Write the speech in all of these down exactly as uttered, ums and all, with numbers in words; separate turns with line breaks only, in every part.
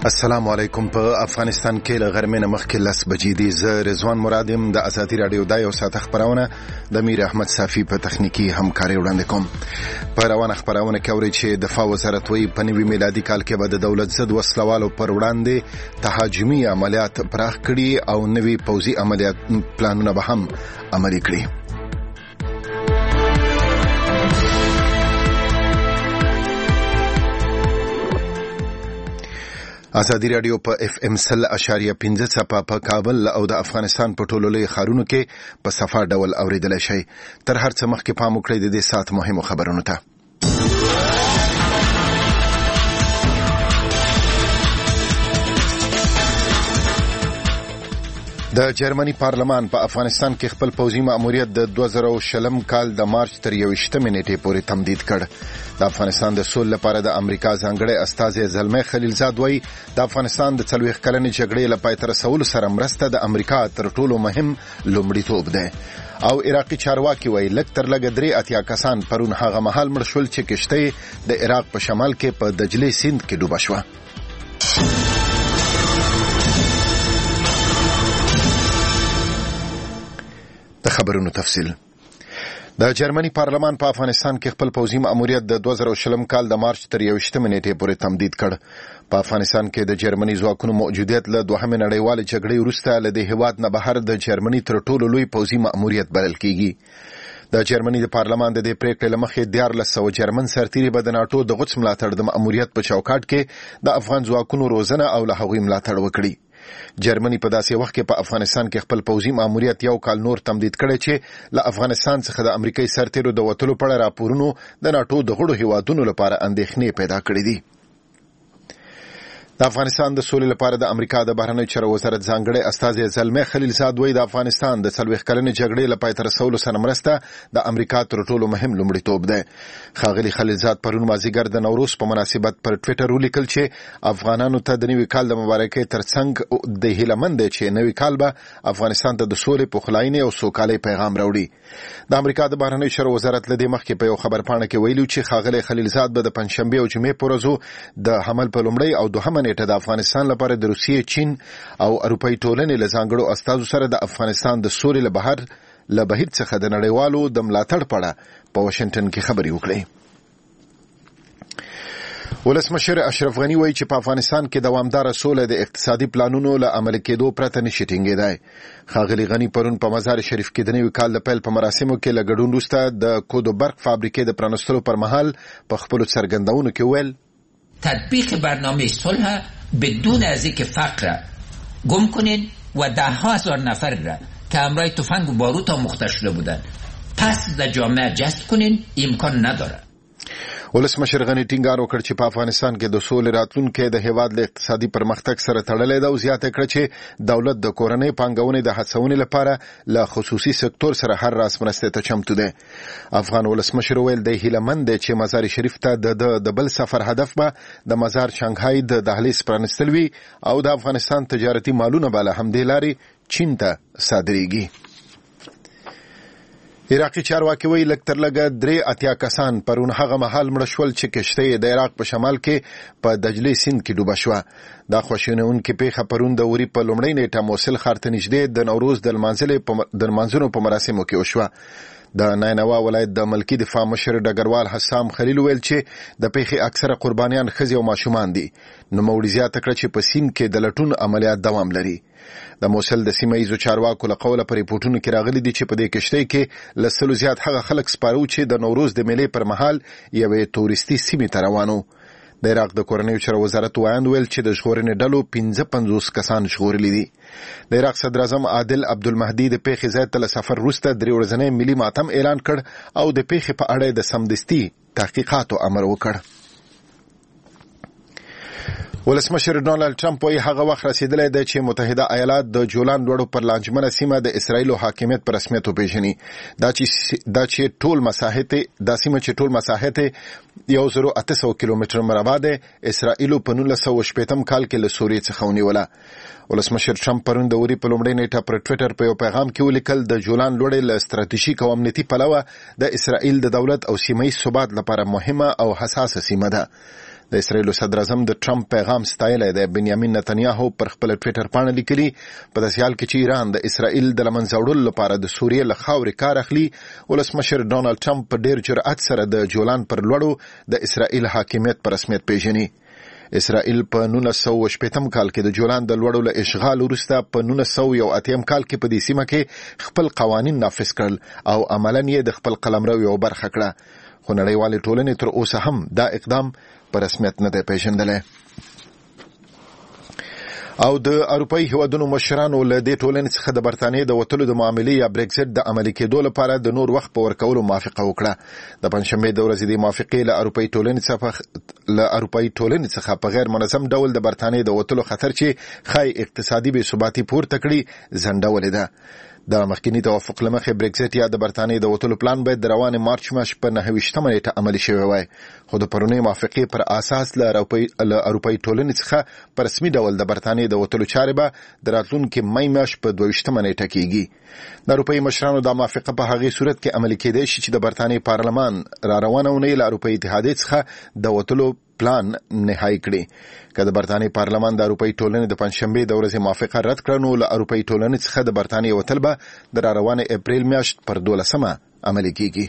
السلام علیکم. په افغانستان کې له غرمې نه مخکې لس بجې دي. زه رضوان مراد یم. د ازادي راډیو د یو ساعت خبرونه د میر احمد صافي په تخنیکی همکاري وړاندې کوم. په روانه خبرونه کې اوري چې دفاع وزارت وایي په نوي میلادي کال کې به د دولت ضد وسلوالو پر وړاندې تهاجمي عملیات پراخ کړي او نوي پوځي عملیات پلانونه به هم عملي کړي. ازادي راډیو په اف ام سل اشاریه پنځه څپه په کابل او د افغانستان په ټولو لوی ښارونو کې په صفا ډول اوریدل شي. تر هر څه مخکې پام وکړئ د دې ساعت مهمو خبرونو ته. د جرمني پارلمان په افغانستان کې خپل پوځي مأموریت د دوه زره او شلم کال د مارچ تر یوویشتمې نیټې پورې تمدید کړ. د افغانستان د سولې لپاره د امریکا ځانګړی استازی زلمي خلیلزاد وایي د افغانستان د څلوېښت کلنې جګړې له پای ته رسولو سره مرسته د امریکا تر ټولو مهم لومړیتوب دی. او عراقي چارواکي وایي لږ تر لږه درې اتیا کسان پرون هغه مهال مړ شول چې کشتۍ د عراق په شمال کې په دجلې سیند کې ډوبه شوه. د خبرونو تفصیل. د جرمني پارلمان په افغانستان کې خپل پوځي مأموریت د دوه زره او شلم کال د مارچ تر یوویشتمې نیټې پورې تمدید کړ. په افغانستان کې د جرمني ځواکونو موجودیت له دوهمې نړیوالې جګړې وروسته له دې هېواد نه بهر د جرمني تر ټولو لوی پوځي مأموریت بلل کیږي. د جرمني د پارلمان د دې پریکړې له مخې دیارلس سوه جرمن سرتیري به د ناټو د غوڅ ملاتړ د مأموریت په چوکاټ کې د افغان ځواکونو روزنه او له هغوی ملاتړ وکړي. جرمني په داسې وخت کې په افغانستان کې خپل پوځي مأموریت یو کال نور تمدید کړی چې له افغانستان څخه د امریکایي سرتیرو د وتلو په اړه راپورونو د ناټو د غړو هیوادونو لپاره اندېښنې پیدا کړې دي. د افغانستان د سولې لپاره د امریکا د بهرنیو چارو وزارت ځانګړی استازی زلمي خلیلزاد وایي د افغانستان د څلوېښت کلنې جګړې له پای ته رسولو سره مرسته د امریکا تر ټولو مهم لومړیتوب دی. ښاغلي خلیلزاد پرون مازدیګر د نوروز په مناسبت پر ټویټر ولیکل چې افغانانو ته د نوي کال د مبارکۍ ترڅنګ د هیله مند دی چې نوي کال به افغانستان ته د سولې پخلاینې او سوکالۍ پیغام راوړي. د امریکا د بهرنیو چارو وزارت له دې مخکې په یو خبرپاڼه کې ویلي چې ښاغلي خلیلزاد به د پنجشنبې او جمعې په ورځو د حمل په لومړۍ او دوهمه نیټه د افغانستان لپاره د روسیې، چین او اروپایي ټولنې له ځانګړو استازو سره د افغانستان د سولې له بهر له بهیر څخه د نړیوالو د ملاتړ په اړه په واشنګټن کې خبرې وکړې. ولسمشر اشرف غني وایي چې په افغانستان کې دوامداره سوله د اقتصادي پلانونو له عملي کېدو پرته نشي ټینګېدای. ښاغلي غني پرون په مزار شریف کې د نوي کال د پیل په مراسمو کې له ګډون وروسته د کودو برق فابریکې د پرانستلو پر مهال په خپلو څرګندونو کې وویل
تطبیق برنامه صلح بدون از اینکه فقر گم کنین و ده ها هزار نفر را که همراه تفنگ و باروت آموخته شده بودند پس در جامعه جذب کنین امکان نداره.
ولسمشر غني ټینګار وکړ چې په افغانستان کې د سولې راتلونکي د هیواد له اقتصادي پرمختګ سره تړلې ده او زیاته کړ چې دولت د کورنۍ پانګونې د هڅونې لپاره له خصوصي سکتور سره هر راس مرسته ته چمتو دی. افغان ولسمشر ویل د هیله مند دی چې مزار شریف ته د د بل سفر هدف به د مزار شانګهای د دهلیز پرانستل وي او د افغانستان تجارتي مالونه به له همدې لارې چین ته صادریږي. عراقي چارواکي وایي لږ تر لږه درې اتیا کسان پرون هغه مهال مړه شول چې کشتۍ د عراق په شمال کې په دجلې سیند کې ډوبه شوه. دا خواشینونکې پیښه پرون د وري په لومړۍ نیټه موصل ښار ته نږدې د نوروز د لمانځنو په مراسمو کې وشوه. د نینوا ولایت د ملکی دفاع مشر ډګروال حسام خلیل ویل چې د پیښې اکثره قربانیان ښځې او ماشومان دي. نوموړي زیاته کړه چې په سیند کې د لټون عملیات دوام لري. د موصل د سیمه ییزو چارواکو له قوله په ریپورټونو کې راغلي دي چې په دې کشتۍ کې له سلو زیات هغه خلک سپاره وو چې د نوروز د میلې پر مهال یوې تورستي سیمې ته روان وو. د عراق د کورنیو چارو وزارت وایند ویل چې د ژغورنې ډلو پنځه پنځوس کسان ژغورلي دي. د عراق صدر اعظم عادل عبدالمهدي د پیښې ځای ته له سفر وروسته درې ورځنی ملي ماتم اعلان کړ او د پیښې په اړه د سمدستي تحقیقاتو امر وکړ. ولسمشر ډونالد ټرمپ وایي هغه وخت رسیدلی دی چې متحده ایالات د جولان لوړو پر لانجمنه سیمه د اسرائیلو حاکمیت په رسمیت وپېژني. دا چې دا چې ټول مساحت دا سیمه چې ټول مساحت یو زرو اته سوه کیلومتر مربع ده اسرائیلو په نولس سوه شپېتم کال کې له سوریې څخه ونیوله. ولسمشر ټرمپ پرون د وري په لومړۍ نیټه پر ټویټر په یو پیغام کې ولیکل د جولان لوړې له ستراتیژیک او امنیتي پلوه د اسرائیل د دولت او سیمه ییز ثبات لپاره مهمه او حساسه سیمه ده. د اسرایل صدر اعظم د ټرمپ پیغام ستایلی دی. بنیامین نتنیاهو پر خپل ټویټر باندې لیکلي په داسې حال کې چې ایران د اسرایل د لمنځه وړلو لپاره د سوریې له خاورې کار اخلي، ولسمشر ډونالد ټرمپ په ډیر جرأت سره د جولان پر لوړو د اسرایل حاکمیت په رسمیت پیژني. اسرائیل په نولس سوه شپږم کال کې د جولان د لوړو له اشغال وروسته په نولس سوه یو اتیا کال کې په دې سیمه کې خپل قوانین نافذ کړل او عملاً یې د خپل قلمرو یو برخه کړه، خو نړیوالې ټولنې تر اوسه هم دا اقدام په رسمیت نه دی پیژندلی. او د اروپאי هیوادونو مشرانو له دې ټولنې څخه د برتانیې د وتلو د معاملې یا برېکزټ د عملي کېدو لپاره د نور وخت په ورکولو موافقه وکړه. د پنځشنبې د ورځې د موافقې له اروپאי ټولنې څخه له اروپאי ټولنې څخه په غیر منظم ډول د برتانیې د وتلو خطر چې ښایي اقتصادي بې ثباتي پورته کړي ځنډولې ده. د مخکینی توافق لمخې برېکزټ یا د برتانیې د وتلو پلان باید د روانې مارچ میاشتې په نهه ویشتمه نیټه عملي شوی وای، خو د پرونۍ موافقې پر اساس له اروپאי ټولنې څخه په رسمي ډول د برتانیې د وتلو چارې به د راتلونکي مۍ میاشتې په دوه ویشتمه نیټه کېږي. د اروپאי مشرانو دا موافقه په هغې صورت کې عملي کېدای شي چې د برتانیې پارلمان را روانه اونۍ له اروپאי اتحادیې څخه د وتلو پلان نهایی کړي. که د برتانیې پارلمان د اروپאי ټولنې د پنځشنبې د ورځې موافقه رد کړه، نو له اروپאי ټولنې څخه د برتانیې وتل به د را روانې اپریل میاشت پر دولسمه عملي کېږي.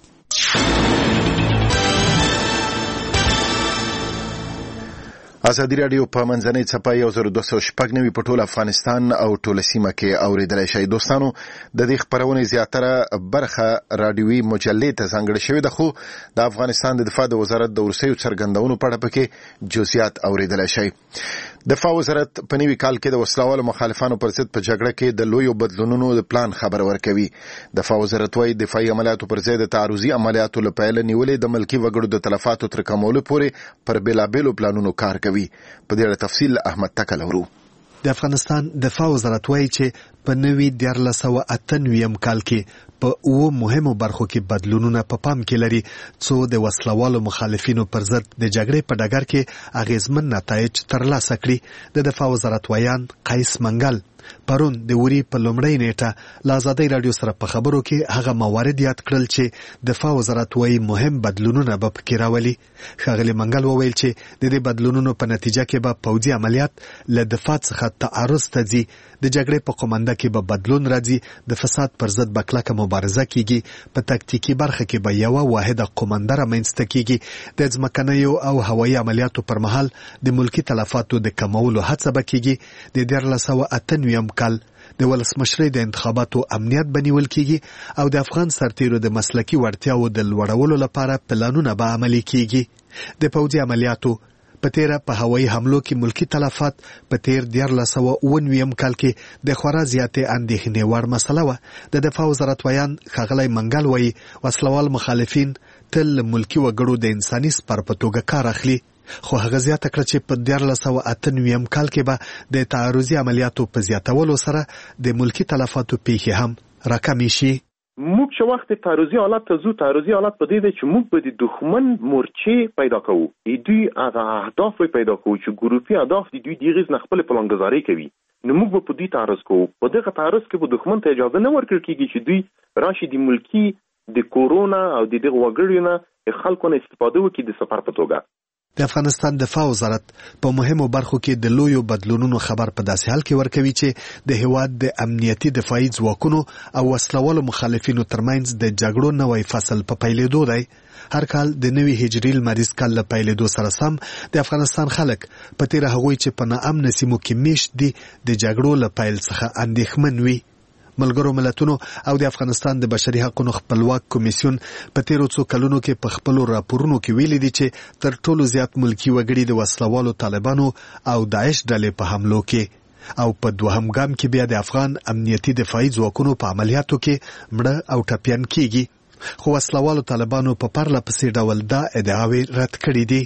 ازادي راډیو په منځنۍ څپه یو زر دوه سوه شپږ نوي په ټول افغانستان او ټوله سیمه کې اورېدلی شئ. دوستانو، د دې خپرونې زیاتره برخه راډیوي مجلې ته ځانګړې شوې ده، خو د افغانستان د دفاع د وزارت د وروستیو څرګندونو په اړه پکې جزئیات اورېدلی شئ. دفاع وزارت په نوي کال کې د وسلوالو مخالفانو پر ضد په جګړه کې د لویو بدلونونو د پلان خبر ورکوي. دفاع وزارت وايي دفاعي عملیاتو پر ځای د تعرضي عملیاتو له پیله نیولې د ملکي وګړو د تلفاتو تر کمولو پورې پر بېلابېلو پلانونو کار کوي. په دې اړه تفصیل احمد تکل اورو.
د افغانستان دفاع وزارت وايي چې په نوي دیارلس سوه اته نویم کال کې په اوه مهمو برخو کې بدلونونه په پام کې لري، څو د وسلوالو مخالفینو پر ضد د جګړې په ډګر کې اغیزمن نتایج ترلاسه کړي. د دفاع وزارت ویان قیس منګل پرون د وري په لومړۍ نیټه له ازادۍ راډیو سره په خبرو کې هغه موارد یاد کړل چې دفاع وزارت وايي مهم بدلونونه به پکې راولي. ښاغلي منګل وویل چې د دې بدلونونو په نتیجه کې به پوځي عملیات له دفاع څخه تعرض ته ځي، د جګړې په قومنده کې به بدلون راځي، د فساد پر ضد به کلکه مبارزه کیږي، په تکتیکي برخه کې به یوه واحده قومنده رامنځته کیږي، د ځمکنیو او هوایي عملیاتو پر مهال د ملکي تلفاتو د کمولو هڅه به کیږي، د دیارلس سوه اته نویم کال د ولسمشرۍ د انتخاباتو امنیت به نیول کیږي او د افغان سرتیرو د مسلکي وړتیاو د لوړولو لپاره پلانونه به عملي کیږي. د پوځي عملیاتو په تیره په هوایي حملو کې ملکي تلفات په تیر دیارلس سوه اووه نویم کال کې د خورا زیاتې اندېښنې وړ مسله وه. د دفاع وزارت ویان ښاغلی منګل وایي وسلوال مخالفین تل ملکي وګړو د انساني سپر په توګه کار اخلي، خو هغه زیاته کړه چې په دیارلس سوه اته نویم کال کې به د تعرضي عملیاتو په زیاتولو سره د ملکي تلفاتو پیښې هم راکمې شي.
موږ چې وخت تعرضي حالت ته ځو، تعرضي حالت په دې دی چې موږ به د دښمن مورچې پیدا کوو، دوی هغه اهداف به پیدا کوو چې ګروپي اهداف دي، دوی دغه نه خپل پلانګذاري کوي، نو موږ به په دې تعرض کوو. په دغه تعرض کې به دښمن ته اجازه نه ورکړل کېږي چې دوی راشي د ملکي د کورونا او د دغه وګړو نه خلکو نه استفاده وکړي د سفر په توګه.
د افغانستان دفاع وزارت په مهمو برخو کې د لویو بدلونونو خبر په داسې حال کې ورکوي چې د هیواد د امنیتي دفاعي ځواکونو او وسلوالو مخالفینو ترمنځ د جګړو نوی فصل په پیلېدو دی. هر کال د نوي هجري لمریز کال له پیلېدو سره سم د افغانستان خلک په تیره هغوی چې په ناامنه سیمو کې میشت دي د جګړو له پیل څخه اندېښمن وي. ملګرو ملتونو او د افغانستان د بشري حقوقو خپلواک کمیسیون په تیرو څو کلونو کې په خپلو راپورونو کې ویلي دي چې تر ټولو زیات ملکي وګړي د وسلوالو طالبانو او داعش ډلې په حملو کې او په دوهم ګام کې بیا د افغان امنیتي دفاعي ځواکونو په عملیاتو کې مړه او ټپیان کیږي، خو وسلوالو طالبانو په پرله پسې ډول دا ادعاوې رد کړې دي.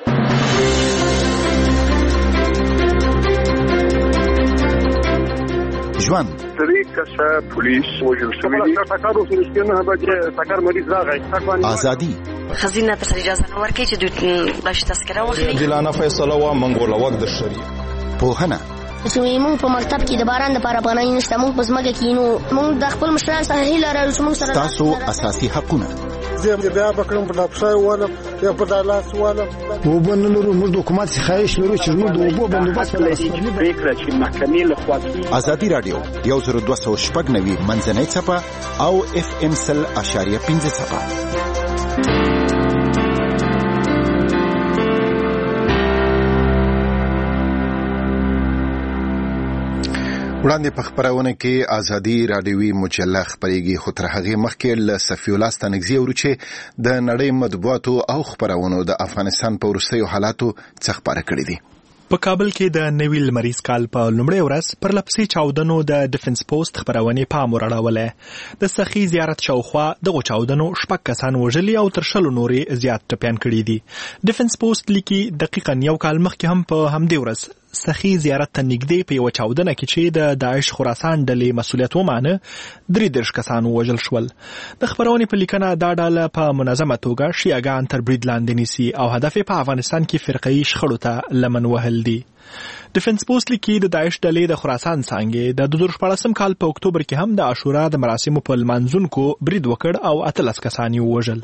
ژوند ازادي
خزینه ته اجازه نه ورکړي چې دوی بلش تذکره واخلي.
دلانه فیصله وا منګوله وخت د شریعت
پوهنه
چې موږ په مکتب کې د باران لپاره افغانۍ نشته، موږ په ځمکه کې نو موږ د خپل مشرانو څخه هیله لرو چې موږ سره
تاسو اساسي حقونه
زه بیا بکرم په ډاکټر والا یا په داله سواله وبو نه لرو موږ د حکومت څخه خواهش لرو چې موږ د وبو بندوبست لري
پریکړه چې محکمې له خوا کیږي.
ازادي رادیو یو زر دوه سوه شپږ نوي منځنۍ څپه او اف ام سل اشاریه پنځه څپه. وړاندې په خبرونه کې ازادي رادیوي مجله خبرېږي، خو تر هغې مخکې له صفي الله ستانکزي اورو چې د نړۍ مطبوعاتو او خبرونو د افغانستان په وروستیو حالاتو څه خبره کړې دي.
په کابل کې د نوي لمریز کال په لومړۍ ورځ پر لپسې چاودنو د ډیفنس پوسټ خبرونې پام وراړولی. د سخي زیارت شاوخوا دغو چاودنو شپږ کسان وژلي او تر شلو نورې زیات ټپیان کړي دي. ډیفنس پوسټ لیکي دقیقاً یو کال مخکې هم په همدې ورځ سخي زیارت ته نږدې په یوه چاودنه کې چې د داعش خراسان ډلې مسؤلیت ومانه درې دېرش کسان ووژل شول. د خبرونې په لیکنه دا ډله په منظمه توګه شیعهګان تر برید لاندې نیسي او هدف یې په افغانستان کې فرقه‌یي شخړو ته لمن وهل دي. ډیفنس پوسټ لیکي د داعش ډلې د خراسان څانګې د دوه زره شپاړسم کال په اکتوبر کې هم د عاشورا د مراسمو په لمانځونکو برید وکړ او اتلس کسان یې ووژل.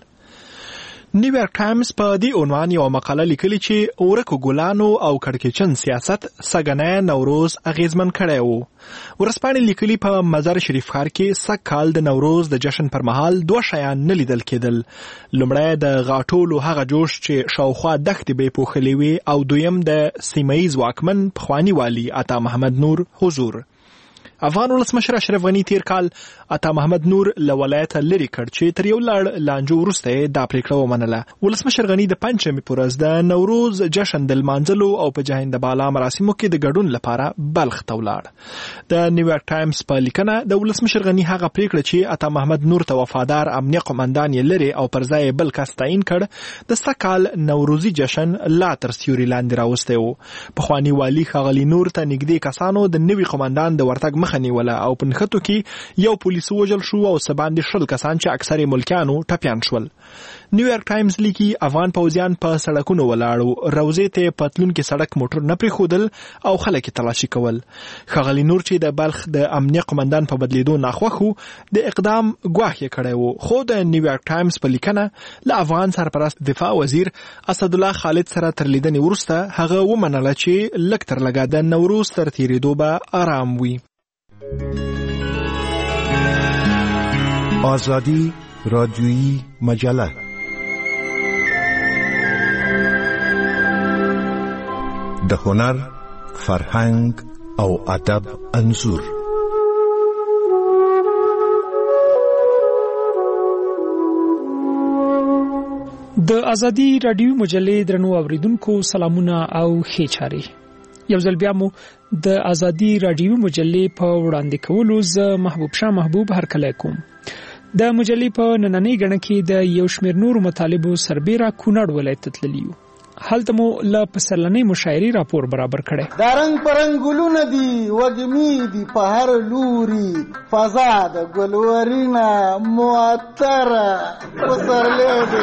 نیویارک ټایمز په دې عنوان یو مقاله لیکلي چې ورکو ګلانو او کړکېچن سیاست سګنی نوروز اغیزمن کړی و. ورځپاڼې لیکلي په مزار شریف ښار کې سږ کال د نوروز د جشن پر مهال دوه شیان نه لیدل کېدل. لومړی د غاټولو هغه جوش چې شاوخوا دښتې به یې پوښلې وې او دویم د سیمه ییز واکمن پخواني والي عطا محمد نور حضور. افغان ولسمشر اشرف غني تیر کال عطا محمد نور له ولایته لرې کړ چې تر یو لړ لانجو وروسته یې دا پریکړه ومنله. ولسمشر غني د پنجشنبې په ورځ د نوروز جشن د لمانځلو او په جهیند بالا مراسمو کې د ګډون لپاره بلخ ته ولاړ. د نیویارک ټایمز په لیکنه د ولسمشر غني هغه پریکړه چې عطا محمد نور ته وفادار امنیه قومندان یې لري او پر ځای بل کس تعیین کړ د سږ کال نوروزي جشن لا تر سیوري لاندې راوستی و. پخواني والي ښاغلي نور ته نږدې کسانو د نوي قومندان د ورتګ خنیوله او په نښتو کې یو پولیس وژل شو او څه باندې شل کسان چې اکثر ملکیانو ټپیان شول. نیویارک ټایمز لیکي افغان پوځیان په سړکونو ولاړو، روضې ته پتلون کې سړک موټر نه پرېښودل او خلک یې تلاشي کول. ښاغلي نور چې د بلخ د امنیه قومندان په بدلیدو ناخوښ و د اقدام ګواښ یې کړی و، خو د نیویارک ټایمز په لیکنه له افغان سرپرست دفاع وزیر اسدالله خالد سره تر لیدنې وروسته هغه ومنله چې لږ تر لږه د نوروز تر تېرېدو به آرام وي.
آزادی رادیویی مجله د هنر، فرهنګ او ادب انځور.
د آزادی رادیویی مجلې درنو اوریدونکو سلامونه او ښې چارې. یو ځل بیا مو د آزادی رادیویی مجلې په وړاندې کولو زه محبوب شاه محبوب هرکلی کوم. د مجلې په نننۍ ګڼه کې د یو شمېر نورو مطالبو سربیره کونړ ولایت ته تللي یو. هلته مو له پسرلنۍ مشاعرې راپور برابر کړی.
دا رنګ پرنګ ګلونه دي وږمې دي په هر لوري، فضا د ګلورینه معطره پسرلی دی.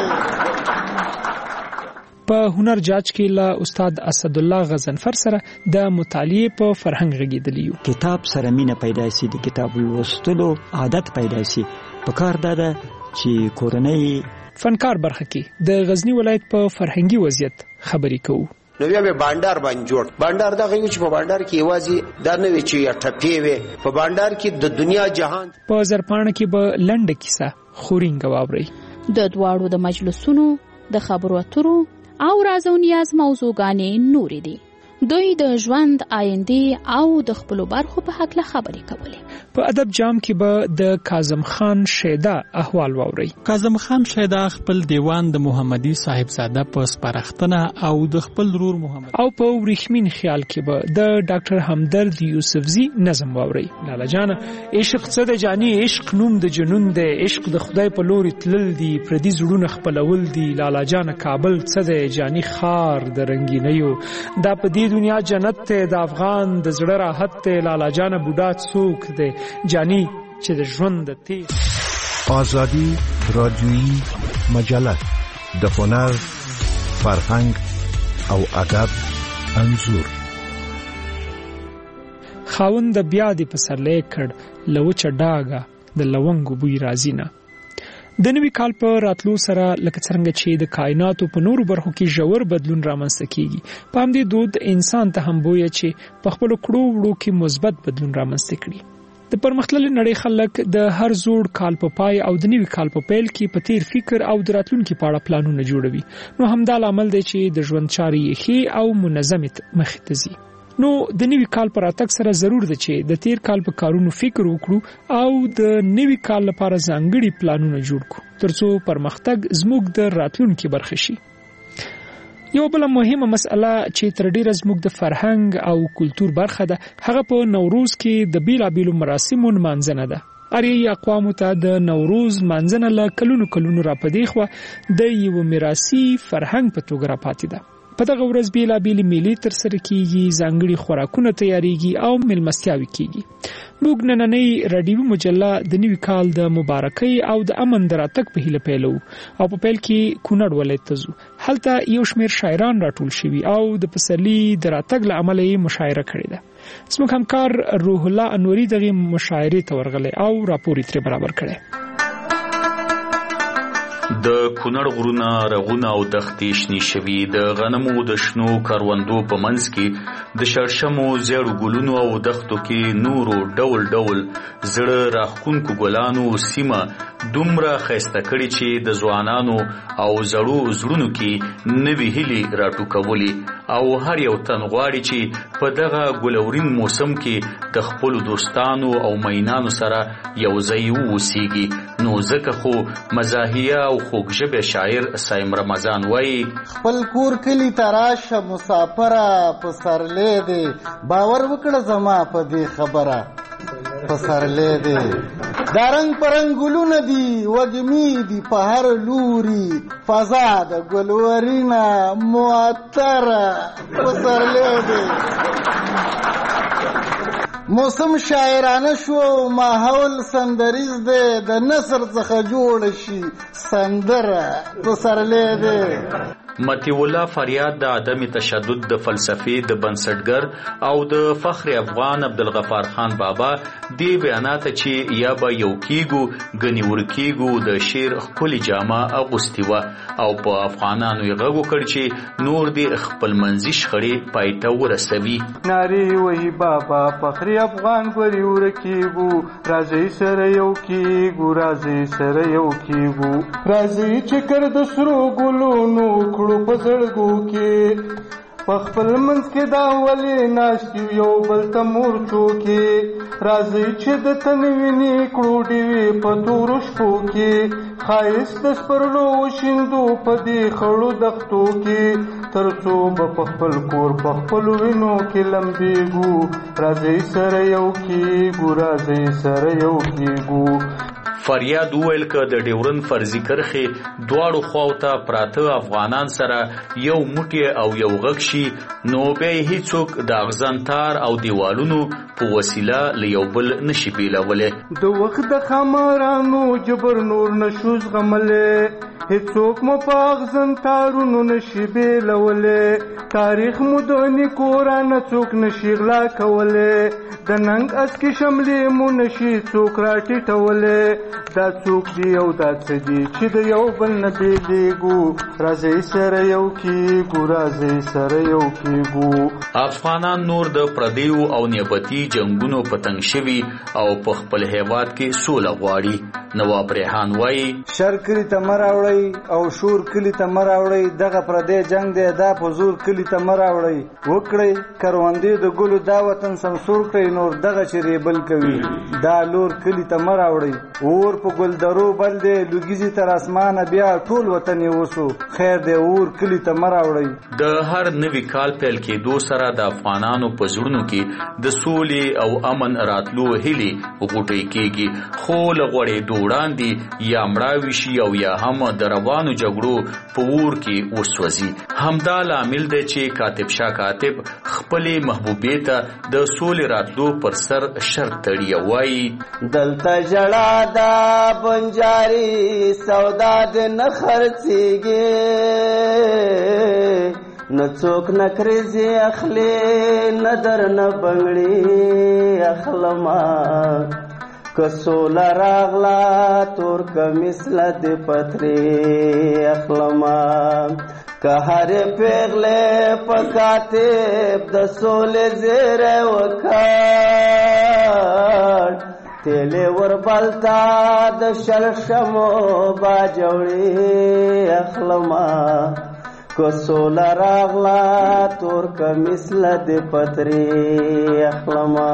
په هنر جاج کې له استاد اسدالله غضنفر سره د مطالعې په فرهنګ غږېدلی یو.
کتاب سره مینه پیدا شي، د کتاب لوستلو عادت پیدا شي. په کار دا ده چې کورنۍ
فنکار برخه کې د غزنی ولایت په فرهنګي وضعیت خبرې کوو.
نو بیا به بانډار باندې جوړ بانډار دا غوي چې په بانډار کې یوازې دا نه وي چې ټپې وي، په بانډار کې د دنیا جهان.
په زرپاڼه کې به لنډه کیسه خورینګ واوري.
د دواړو د مجلسونو د خبرو اترو او راز او نیاز موضوعګانې نورې دي. دوی د ژوند آینده او د خپل برخو په حق له خبرې کولې.
په ادب جام کې به د کاظم خان شیدا احوال واوري.
کاظم خان شیدا خپل دیوان د محمدي صاحبزاده په سپارښتنه او د خپل رور محمد
او په ورېښمین خیال کې به د ډاکټر همدرد یوسفزي نظم واوري. لاله جان عشق څه د جاني عشق نوم د جنون دی، عشق د خدای په لوري تلل دي، پردي زړونه خپلول دي. لاله جان کابل څه د جاني خار د رنگینیو، دا په دې دنیا جنت ته د افغان د زړه راحت ته. لاله جان بوډا څوک دی جانی چې د ژوند د تیر.
آزادی رادیویی مجله د هنر، فرهنګ او ادب انځور.
خاوند بیا د پسرلی کړ لوچه ډاګه د لونګو بوی راځي نه. د نوي کال په راتلو سره لکه څنګه چې د کائناتو په نورو برخو کې ژور بدلون رامنځته کیږي په همدې دود انسان ته هم بویه چې په خپل کړو وړو کې مثبت بدلون رامنځته کړي د پرمختللي نړۍ خلک د هر زوړ کال په پای او د نوي کال په پیل کې په تیر فکر او د راتلونکي په اړه پلانونه جوړوي نو همدا لامل دی چې د ژوند چارې یې ښې او منظمې مخې ته ځي نو د نوي کال پر راتګ سره ضرور ده چې د تیر کال په کارونو فکر وکړو او د نوي کال لپاره ځانګړي پلانونه جوړ کړو ترڅو پرمختګ زموږ د راتلونکي برخه شي یو بل مهمه مسأله چې تر ډیره زموږ د فرهنګ او کلچر برخه ده هغه په نوروز کې د بیلابیلو مراسمو منځنه ده اریایي اقوامو ته د نوروز منځنه له کلونو کلونو راپدې خو د یو میراثي فرهنګ په توګه راپاتې ده په دغه ورځ بیلابیلې میلې ترسره کیږي ځانګړي خوراکونه تیاریږي او میلمستیاوې کیږي موږ نننۍ راډیوي مجله د نوي کال د مبارکۍ او د امن د راتګ په هیله پیلو او په پیل کې کونړ ولایت ته ځو هلته یو شمېر شاعران راټول شوي او د پسرلي د راتګ له امله یې مشاعره کړې ده زموږ همکار روح الله انوري دغې مشاعرې ته ورغلی او راپور یې ترې برابر کړی
د کونړ غرونه رغونه او دښتې شنې شوي د غنمو د شنو کروندو په منځ کې د شړشمو زیړو ګلونو او دښتو کې نورو ډول ډول زړه راښکونکو ګلانو سیمه دومره ښایسته کړي چې د ځوانانو او زړو زړونو کې نوې هیلې راټوکولي او هر یو تن غواړي چې په دغه ګلورین موسم کې د خپلو دوستانو او مینانو سره یو ځای واوسیږي نو ځکه خو مزاحیه او خوږژبه شاعر سایم رمضان وایي
خپل کور کلی تراشه مسافره پسرلې دی باور وکړه زما په دې خبره پسرلې دی دارنګ پرنګ ګلونه دي وږمې دي په هر لوري فضا د ګلورینا معطره پسرلې دی موسم شاعرانه شو ماحول سندریز دی د نثر څخه جوړ شي سندره پسرلې دی
متی الله فریاد د عدم تشدد د فلسفي د بنسټګر او د فخر افغان عبدالغفار خان بابا دی بیانات چې یا به یو کیګو غنی ورکیګو د شعر خپل جامه اغوستیوه او په افغانانو یې غوږ کړ چې نور دی خپل منځي شخړې پایته ورسوي
ناری وای بابا فخر افغان غنی ورکیګو راځي سره یو کیګو راځي سره یو کیګو راځي چې کړ د سرو ګلونو کړو په زړګو کې په خپل منځ کې دا ولې ناشتي یو بل ته مورچو کې راځي چې د تنویني کړو ډیوې په تورو شپو کې ښایست د سپرلو شیندو په دې خړو دښتو کې تر څو به په خپل کور په خپلو وینو کې لمبېږو راځي سره یو کېږو راځي سره یو کېږو
فریاد وویل که د ډیورن فرضي کرښې دواړو خواو ته پراته افغانان سره یو موټی او یو غږ شي نو بیا یې هیڅوک د اغزن تار او دیوالونو په وسیله له یو بل نشي بیلولی
د وخت د ښامارانو جبر نور نشو زغملی هیڅوک مو په اغزن تارونو نشي بیلولی تاریخ مو د نیکو رانه څوک نشي غلا کولی د ننګ اسکې شملې مو نشي څوک راټیټولی دا څوک دی او دا څه دی چې د یو بل نه بیلیږو راځئ سره یو کېږو راځئ سره یو کېږو
افغانان نور د پردیو او نیابتي جنګونو په تنګ شوي او په خپل هیواد کې سوله غواړي نواب ریحان وایي
شر کلي ته مه راوړئ او شور کلي ته مه راوړئ دغه پردی جنګ دی دا په زور کلي ته مه راوړئ وکړئ کروندې د ګلو دا وطن سمسور کړئ نور دغه چې ریبل کوي دا لور کلي ته مه راوړئ اور په ګلدرو بل دی لوګیزي تر اسمانه بیا ټول وطن یې وسو خیر دی اور کلي ته مه راوړئ
د هر نوي کال پیل کېدو سره د افغانانو په زړونو کې د سولې او امن راتلو هیلې غوټۍ کېږي خو له غوړېدو وړاندې یا مړاوي شي او یا هم د روانو جګړو په اور کې وسوځي همدا لامل دی چې کاتب شاه کاتب خپلې محبوبې ته د سولې راتلو پر سر شرط تړي وایي
دلته ژړا دا بنجاري سودا د نه خرڅيږي نه څوک نه کریزي اخلي نه در نه بنگړي اخلما که سوله راغله تور کمیس له د پترې اخلمه که هرې پیغلې په کاتب د سولې زیری وکړ تیلې وربلته د شلشمو باجوړې اخلمه که سوله راغله تور کمیس له د پترې اخلمه.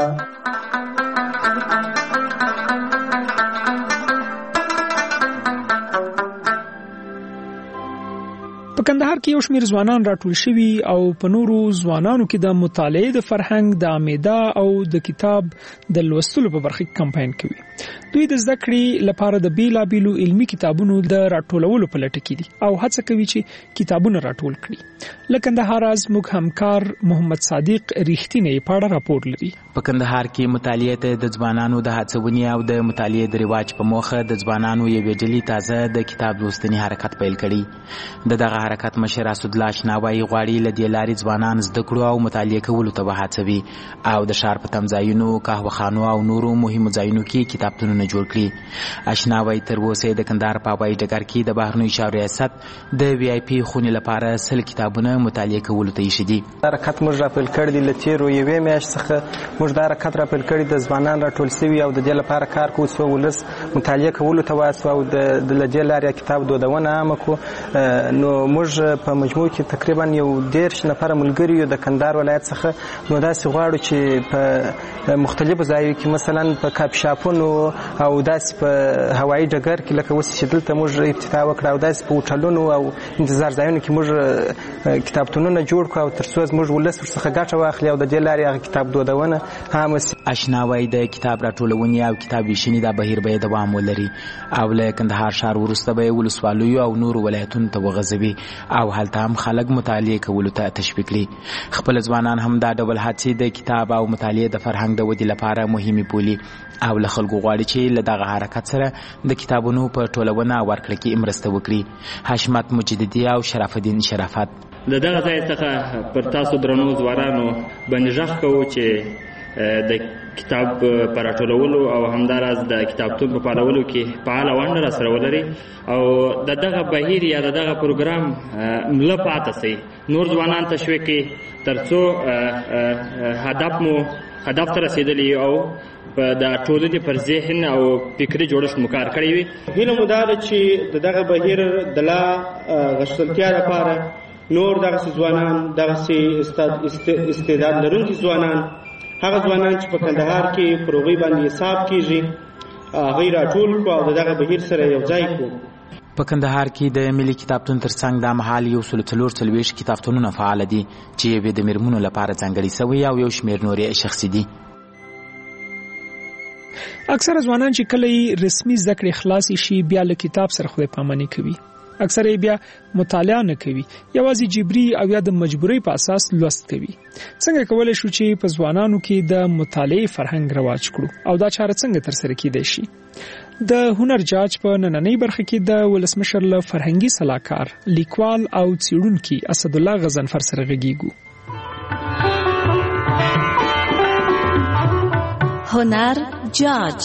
په کندهار کې یو شمېر ځوانان راټول شوي او په نورو ځوانانو کې د مطالعې د فرهنګ د عامېدا او د کتاب د لوستلو په برخه کې کمپاین کوي. دوی د زده کړې لپاره د بیلابیلو علمي کتابونو د راټولولو په لټه کې دي او هڅه کوي چې کتابونه راټول کړي. له کندهار زموږ همکار محمد صادق ریښتینی په اړه راپور لري.
په کندهار کې مطالعې ته د ځوانانو د هڅونې او د مطالعې د رواج په موخه د ځوانانو یوې ډلې تازه د کتاب لوستنې حرکت پیل کړي. د دغه حرکت مشر اسدالله شناوی غواړي له دې لارې ځوانان زده کړو او مطالعې کولو ته وهڅوي او د ښار په تمځایونو، قهوهخانو او نورو مهمو ځایونو کې کتابتونونه جوړ کړي. اشناوی تر اوسه د کندهار په هوایي ډګر کې د بهرنیو چارو ریاست د وی آی پي خونې لپاره سل کتابونه مطالعې کولو ته ایښي دي.
حرکت موږ راپیل کړی دی له تېرو یوې میاشتې څخه موږ دا حرکت راپیل کړی د ځوانان راټول سوي او د دې لپاره کار کوو څو ولس مطالعې کولو ته وهڅوو او د له دې لارې کتاب دودونه عامه کړو. نو موږ په مجموع کې تقریبا یو دېرش نفره ملګري یو د کندهار ولایت څخه. نو داسې غواړو چې په مختلفو ځایو کې مثلا په کاپي شاپونو او داسې په هوایي ډګر کې لکه اوس چې دلته موږ ابتدا وکړه او داسې په هوټلونو او انتظار ځایونو کې موږ کتابتونونه جوړ کړو او تر څو زموږ ولس ورڅخه ګټه واخلي او د دې لارې هغه کتاب دودونه عامه سي.
اشناوی د کتاب راټولونې او کتاب ویشنې دا بهیر به دوام ولري او له کندهار ښار وروسته به ولسوالیو او نورو ولایتونو ته وغځوي او هلته هم خلک مطالعې کولو ته تشویق کړي. خپل ځوانان هم دا ډول هڅې د کتاب او مطالعې د فرهنګ د ودې لپاره مهمې بولي او له خلکو غواړي چې له دغه حرکت سره د کتابونو په ټولونه او ورکړه کې مرسته وکړي. حشمت مجددي او شرف الدین شرافت
د دغه ځای څخه پر تاسو درنو ځوانانو باندې غږ کوو چې د کتاب په راټولولو او همداراز د کتابتون په فعالولو کې فعاله ونډه راسره ولري او د دغه بهیر یا د دغه پروګرام مله پاتې سي. نور ځوانان تشویق کړي تر څو هدف مو هدف ته رسېدلی او په د ټولنې پر ذهن او فکري جوړښت مو کار کړی وي.
هیله مو دا ده چې د دغه بهیر د لا غښتلتیا لپاره نور دغسې ځوانان دغسې استعداد لرونکي ځوانان هغه ځوانان چې په کندهار کې پر هغوی باندې حساب کېږي هغوی راټول کړو او د دغه بهیر سره یو ځای کړو.
په کندهار کې د ملي کتابتون ترڅنګ دا مهال یو سل څلور څلوېښت کتابتونونه فعال دي چې یوې د میرمنو لپاره ځانګړي سوي او یو شمېر نورې شخصي دي.
اکثره ځوانان چې کله رسمي زده کړې خلاصې شي بیا له کتاب سره خدای پاماني کوي. اکثره بیا مطالعه نه کوي، یوازې جبري او یا د مجبورۍ په اساس لوست کوي. څنګه کولای شو چې په ځوانانو کې د مطالعې فرهنګ رواج کړو او دا چاره څنګه ترسره کیدای شي؟ د هنر جاج په نننۍ برخه کې د ولسمشر له فرهنګي سلاکار، لیکوال او څېړونکي اسدالله غضنفر سره غږیږو.
هنر جاج.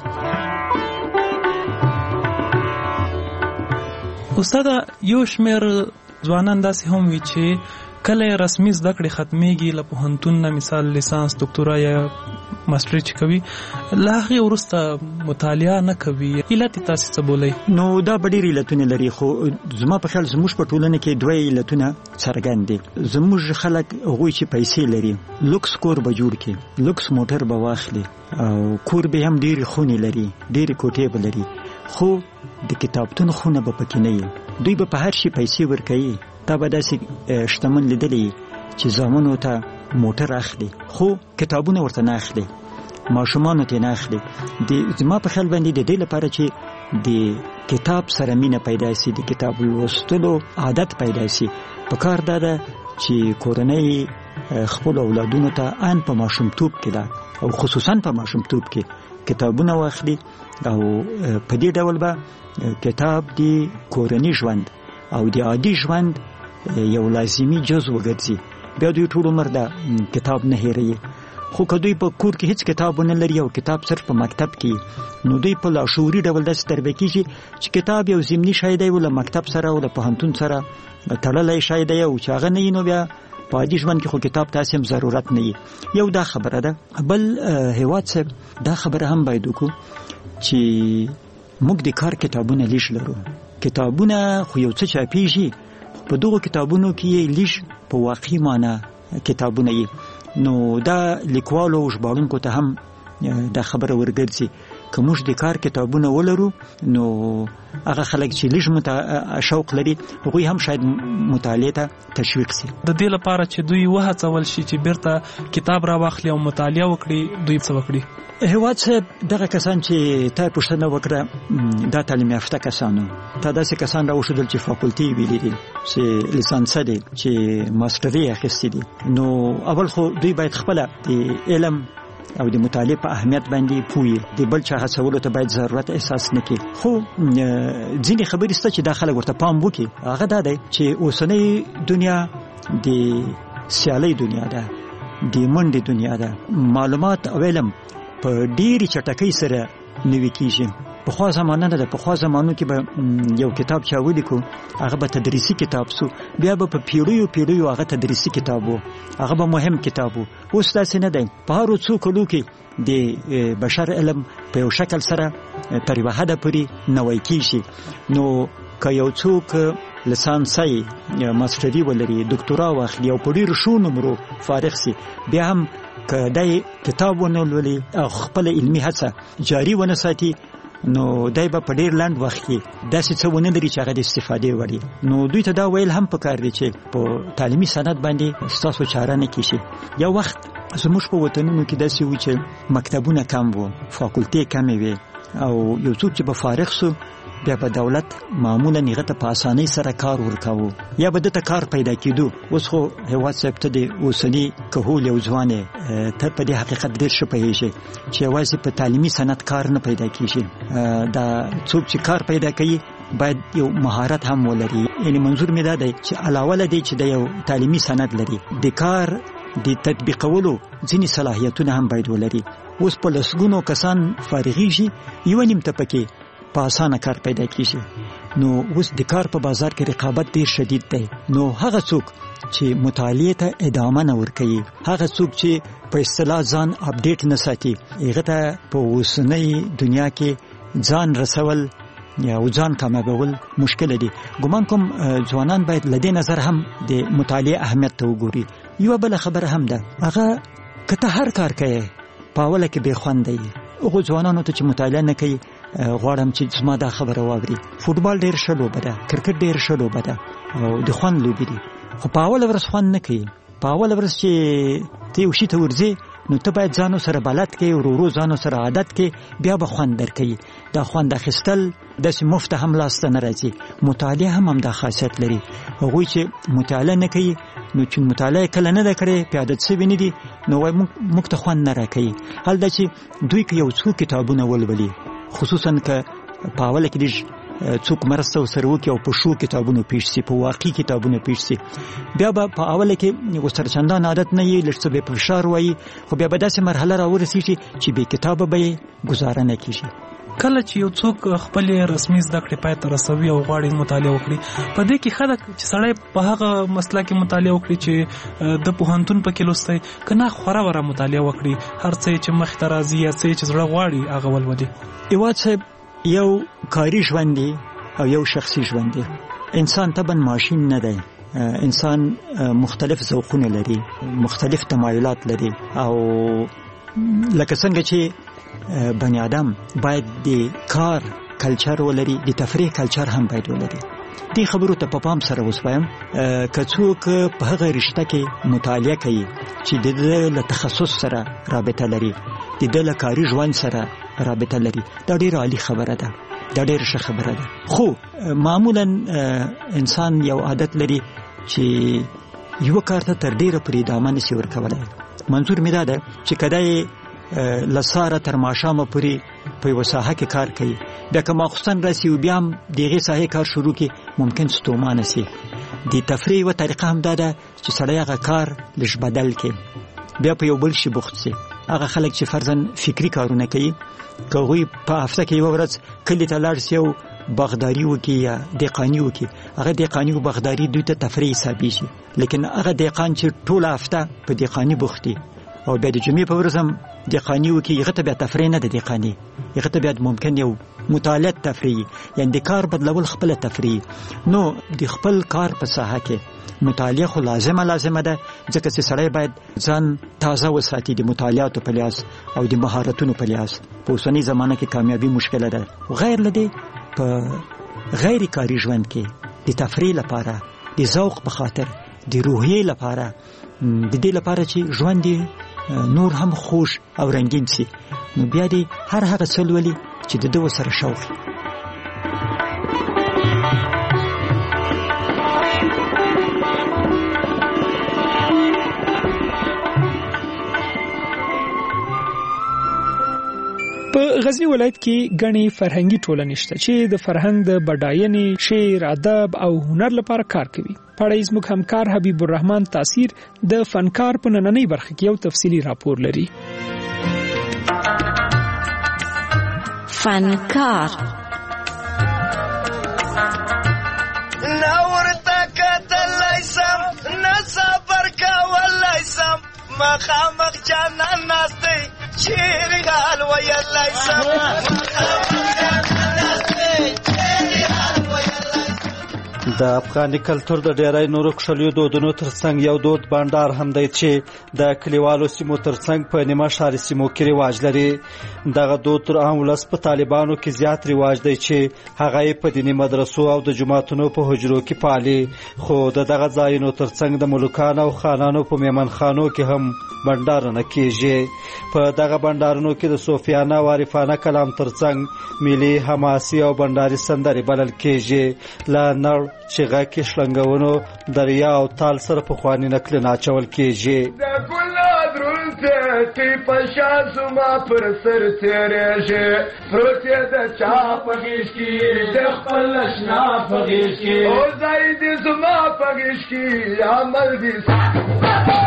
استاد یو شمېر ځوانان داسې هم وي چې کله رسمي زده کړې ختمېږي له پوهنتون نه مثال لیسانس، دکتورا یا ماسټري چې کوي له هغې وروسته مطالعه نه کوي. علت یې تاسې څه بولئ؟
نو دا به ډېر علتونه لري خو زما په خیال زموږ په ټولنه کې دوه علتونه څرګند دي. زموږ خلک هغوی چې پیسې لري لوکس کور به جوړ کړي، لوکس موټر به واخلي او کور به هم ډېرې خونې لري، ډېرې کوټې به لري، خو د کتابتون خونه به پکې نه وي. دوی به په هر شي پیسې ورکوي. تا به داسې شتمن لیدلی چې زامنو ته موټر اخلي خو کتابونه ورته نه اخلي، ماشومانو ته نه اخلي. زما په خیال باندې د دې لپاره چې د کتاب سره مینه پیدا شي، د کتاب لوستلو عادت پیدا شي، پکار دا ده چې کورنۍ خپل اولادونو ته ان په ماشومتوب کې ده او خصوصا په ماشومتوب کې کتابونه واخلي او په دې ډول به کتاب د کورنۍ ژوند او د عادي ژوند یو لازمي جزء وګرځي. بیا دوی ټول عمر دا کتاب نه هېروي. خو که دوی په کور کې هیڅ کتاب نه لري او کتاب صرف په مکتب کې، نو دوی په لاشعوري ډول داسې تربیه کېږي چې کتاب یو ضمني شی دی او له مکتب سره او له پوهنتون سره تړلی شی دی او چې هغه نه وي نو بیا په عادي ژوند کې خو کتاب تاسې هم ضرورت نه وي. یو دا خبره ده. بل هیواد صاحب دا خبره هم باید وکړو چې موږ د کار کتابونه لیش لرو. کتابونه خو یو څه چاپېږي، په دغو کتابونو کې یې لیش په واقعي معنا کتابونه یې، نو دا لیکوالو او ژباړونکو ته هم دا خبره ورګرځي که موږ د کار کتابونه ولرو نو هغه خلک چې لږ متا شوق لري هغوی هم شاید مطالعې ته تشویق سي.
د دې لپاره چې دوی وهڅول شي چې بیرته کتاب را واخلي او مطالعه وکړي، دوی څه وکړي؟
هیواد صاحب دغه کسان چې تا پوښتنه وکړه دا تعلیم یافته کسانو، تا داسې کسان راوښودل چې فاکولټي یې ویلي دي، چې لیسانسه دي، چې ماسټري یې اخیستې دي. نو اول خو دوی باید خپله د علم او د مطالعې په اهمیت باندې پوهي، د بل چا هڅولو ته باید ضرورت احساس نه کړي. خو ځینې خبرې شته چې دا خلک ورته پام وکړي. هغه دا دی چې اوسنۍ دنیا د سیالۍ دنیا ده، د منډې دنیا ده. معلومات او علم په ډېرې چټکۍ سره نوي کېږي. پخوا زمانه نه ده، پخوا زمانو کې به یو کتاب چا ولیکو هغه به تدریسي کتاب سو، بیا به په پیړیو پیړیو هغه تدریسي کتاب و، هغه به مهم کتاب و. اوس داسې نه دی. په هرو څو کلو کې د بشر علم په یو شکل سره تر یوه حده پورې نوی کېږي. نو که یو څوک لیسانسي ماسټري ولري، ډاکټورا واخلي او په ډېرو ښو نمرو فارغ سي، بیا هم که دی کتاب ونه لولي او خپله علمي هڅه جاري ونه ساتي، نو دای به په ډیر لاند وخت کې داسې څه ونه لري چې هغه د استفادې وړي. نو دوی ته دا ویل هم پکار دي چې په تعلیمي سند باندې ستاسو چاره نه کیږي. یو وخت زموږ په وطنونو کې داسې و چې مکتبونه کم وو، فاکولټې کمې وې، او یو څوک چې به فارغ سو بیا به دولت معمولا هغه ته په اسانۍ سره کار ورکاوه یا به دته کار پیدا کېدو. اوس خو هیواد صاحب ته د اوسني کهول یو ځوان ته په دې حقیقت ډېر ښه پوهېږي چې یوازې په تعلیمي سند کار نه پیدا کېږي. دا څوک چې کار پیدا کوي باید یو مهارت هم ولري. یعنی منظور مې دا دی چې علاوه له دې چې د یو تعلیمي سند لري، د کار د تطبیقولو ځینې صلاحیتونه هم باید ولري. اوس په لسګونو کسان فارغېږي، یوه نیمته پکې په اسانه کار پیدا کیږي. نو اوس د کار په بازار کې رقابت ډیر شدید دی. نو هغه څوک چې مطالعې ته ادامه نه ورکوي، هغه څوک چې په اصطلاح ځان اپډیټ نه ساتي، هغه ته په اوسنۍ دنیا کې ځان رسول یا ځان کامیابول مشکل دي. ګمان کوم ځوانان باید له دې نظر هم د مطالعې اهمیت ته وګوري. یوه بله خبره هم ده، هغه که ته هر کار کوي په اوله کې بې خونده یي. هغو ځوانانو ته چې مطالعه نه کوي غواړم چې زما دا خبره واوري. فوټبال ډېر ښه لوبه ده، کرکټ ډېر ښه لوبه ده او د خوند لوبې دي، خو په اوله ورځ خوند نه کوي. په اوله ورځ چې ته یو شي ته ورځې نو ته باید ځانو سره بلد کې، ورو ورو ځانو سره عادت کې، بیا به خوند درکوي. دا خوند اخیستل داسې مفته هم لاسته نه راځي. مطالعه هم همدا خاصیت لري. هغوی چې مطالعه نه کوي نو چې مطالعه کله نه ده کړې، په عادت شوي نه دي، نو وایي موږ ته خوند نه راکوي. حال دا چې دوی که یو څو کتابونه ولولي، خصوصا که په اوله کې لږ څوک مرسته ورسره وکړي او په ښو کتابونو پیش سي، په واقعي کتابونو پیش سي، بیا به په اوله کې ورسره چندان عادت نه وي، لږ څه به په فشار وایي، خو بیا به داسې مرحله راورسېږي چې بې کتابه به یې ګزاره نه کېږي.
کله چې یو څوک خپل رسمي زده کړې پای ته رسوي او غواړي مطالعه وکړي، په دې کې ښه ده چې سړی په هغه مسله کې مطالعه وکړي چې د پوهنتون پکې لوستی، که نه خوره وره مطالعه وکړي، هر څه چې مخې ته راځي یا څه چې زړه غواړي هغه ولولي.
هیواد صاحب یو کاري ژوند دی او یو شخصي ژوند دی. انسان طبعا ماشین نه دی. انسان مختلف ذوقونه لري، مختلف تمایلات لري، او لکه څنګه چې بنی آدم باید د کار کلچر ولري، د تفریح کلچر هم باید ولري. دې خبرو ته په پام سره وسوایم. که څوک په هغه رشته کې مطالعه کوي چې د دې له تخصص سره رابطه لري، د دې له کاري ژوند سره رابطه لري، دا ډېره عالي خبره ده، دا ډېره ښه خبره ده. خو معمولا انسان یو عادت لري چې یو کار ته تر ډېره پورې ادامه نشي ورکولی. منظور مې دا ده چې که دی له سهاره تر ماښامه پورې په یوه ساحه کې کار کوي، بیا که ماخوستن راسي او بیا هم د هغې ساحې کار شروع کړي، ممکن ستومانه سي. د تفریح یوه طریقه هم دا ده چې سړی هغه کار لږ بدل کړي، بیا په یو بل شي بوخت سي. هغه خلک چې فرضاً فکری کارونه کوي که هغوی په هفته کې یوه ورځ کلي ته لاړ سي او باغداري وکړي یا دهقاني وکړي، هغه دهقاني او باغداري دوی ته تفریح حسابېږي. لیکن هغه دهقان چې ټوله هفته په دهقاني بوخت دي او بیا د جمعې په ورځ هم دهقاني وکړي، هغه ته بیا تفریح نه ده دهقاني، هغه ته بیا ممکن یو مطالعه تفریح، یعنې د کار بدلول خپله تفریح. نو د خپل کار په ساحه کې مطالعه خو لازمه لازمه ده، ځکه چې سړی باید ځان تازه وساتي د مطالعاتو په لحاظ او د مهارتونو په لحاظ. په اوسنۍ زمانه کې کامیابي مشکله ده. غیر له دې په غیر کاري ژوند کې د تفریح لپاره، د ذوق په خاطر، د روحیې لپاره، د دې لپاره چې ژوند نور هم خوش او رنگین سي، نو بیا دې هر هغه څه لولي چې د ده سره شوق.
په غزنی ولایت کې غني فرهنګي ټولنې شته چې د فرهنګ د بډاینې، شعر، ادب او هنر لپاره کار کوي. پړای زموږ همکار حبیب الرحمن تاثیر د فنکار په نننۍ برخه کې یو تفصیلی راپور لري.
فنکار
نورتا کتلای سم نصبر کولای سم مخامخ جانان ناستی چیری حال ویلای سم مخامخ جانان ناستی چیری حال ویلای سم.
د افغاني کلتور د ډیری نورو کښلیو دودونو ترڅنګ یو دود بانډار هم دی چې د کلیوالو سیمو ترڅنګ په نیمه ښاري سیمو کې رواج لري. دغه دود تر عام ولس په طالبانو کې زیات رواج دی چې هغه یې په دیني مدرسو او د جوماتونو په حجرو کې پالي. خو د دغه ځایونو ترڅنګ د ملوکانو او خانانو په میمنخانو کې هم بانډارونه کیږي. په دغه بانډارونو کې د صوفیانه او عارفانه کلام ترڅنګ ملي حماسي او بانډاري سندرې بلل کیږي. له نړ چغه کې شلنګونو دریا او تال سره پخواني نکلونه اچول کیږي.
د ګلاب رونته تی پشا زما پر سر تیرېږي پروتې د چا په غېږ کې د خپل اشنا په غېږ کې او ځای دې زما په غېږ کې عمل دې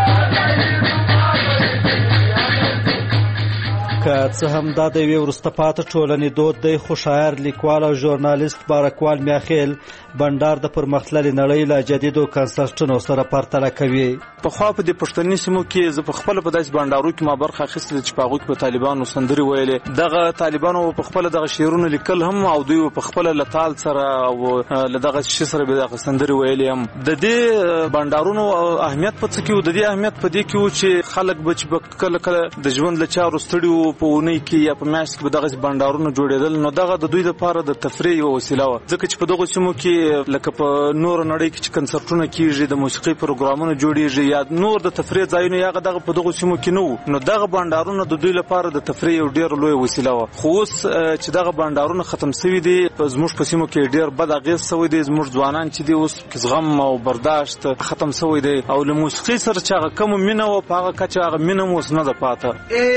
که څه هم دا د یوې وروسته پاتې ټولنې دود دی، خو شاعر، لیکوال او ژورنالیست بارکوال میاخیل بانډار د پرمختللې نړۍ له جدیدو کنسرټونو سره پرتله کوي.
پخوا په دې پښتني سیمو کې زه په خپله په داسې بانډارو کې ما برخه اخیستې چې په هغوی کې به طالبانو سندرې ویلې. دغه طالبانو په خپله دغه شعرونه لیکل هم او دوی په خپله له تال سره او له دغه شي سره به دغه سندرې ویلې هم. د دې بانډارونو اهمیت په څه کې و؟ د دې اهمیت په دې کې و چې خلک به چې به کله کله د ژوند له چارو ستړي وو په اونۍ کې یا په میاشت کې به دغسې بانډارونه جوړېدل، نو دغه د دوی دپاره د تفریح یوه وسیله وه. ځکه چې په دغو سیمو کې لکه په نورو نړۍ کې چې کنسرټونه کېږي، د موسیقۍ پروګرامونه جوړېږي یا نور د تفریح ځایونه، هغه دغه په دغو سیمو کې نه وو. نو دغه بانډارونه د دوی لپاره د تفریح یو ډېره لویه وسیله وه. خو اوس چې دغه بانډارونه ختم سوي دي، زموږ په سیمو کې ډېر بد اغېز سوی دی. زموږ ځوانان چې دي اوس زغم او برداشت ختم سوی دی او له موسیقۍ سره چې هغه کمه مینه وه، په هغه کچه هغه مینه هم اوس نه ده پاته.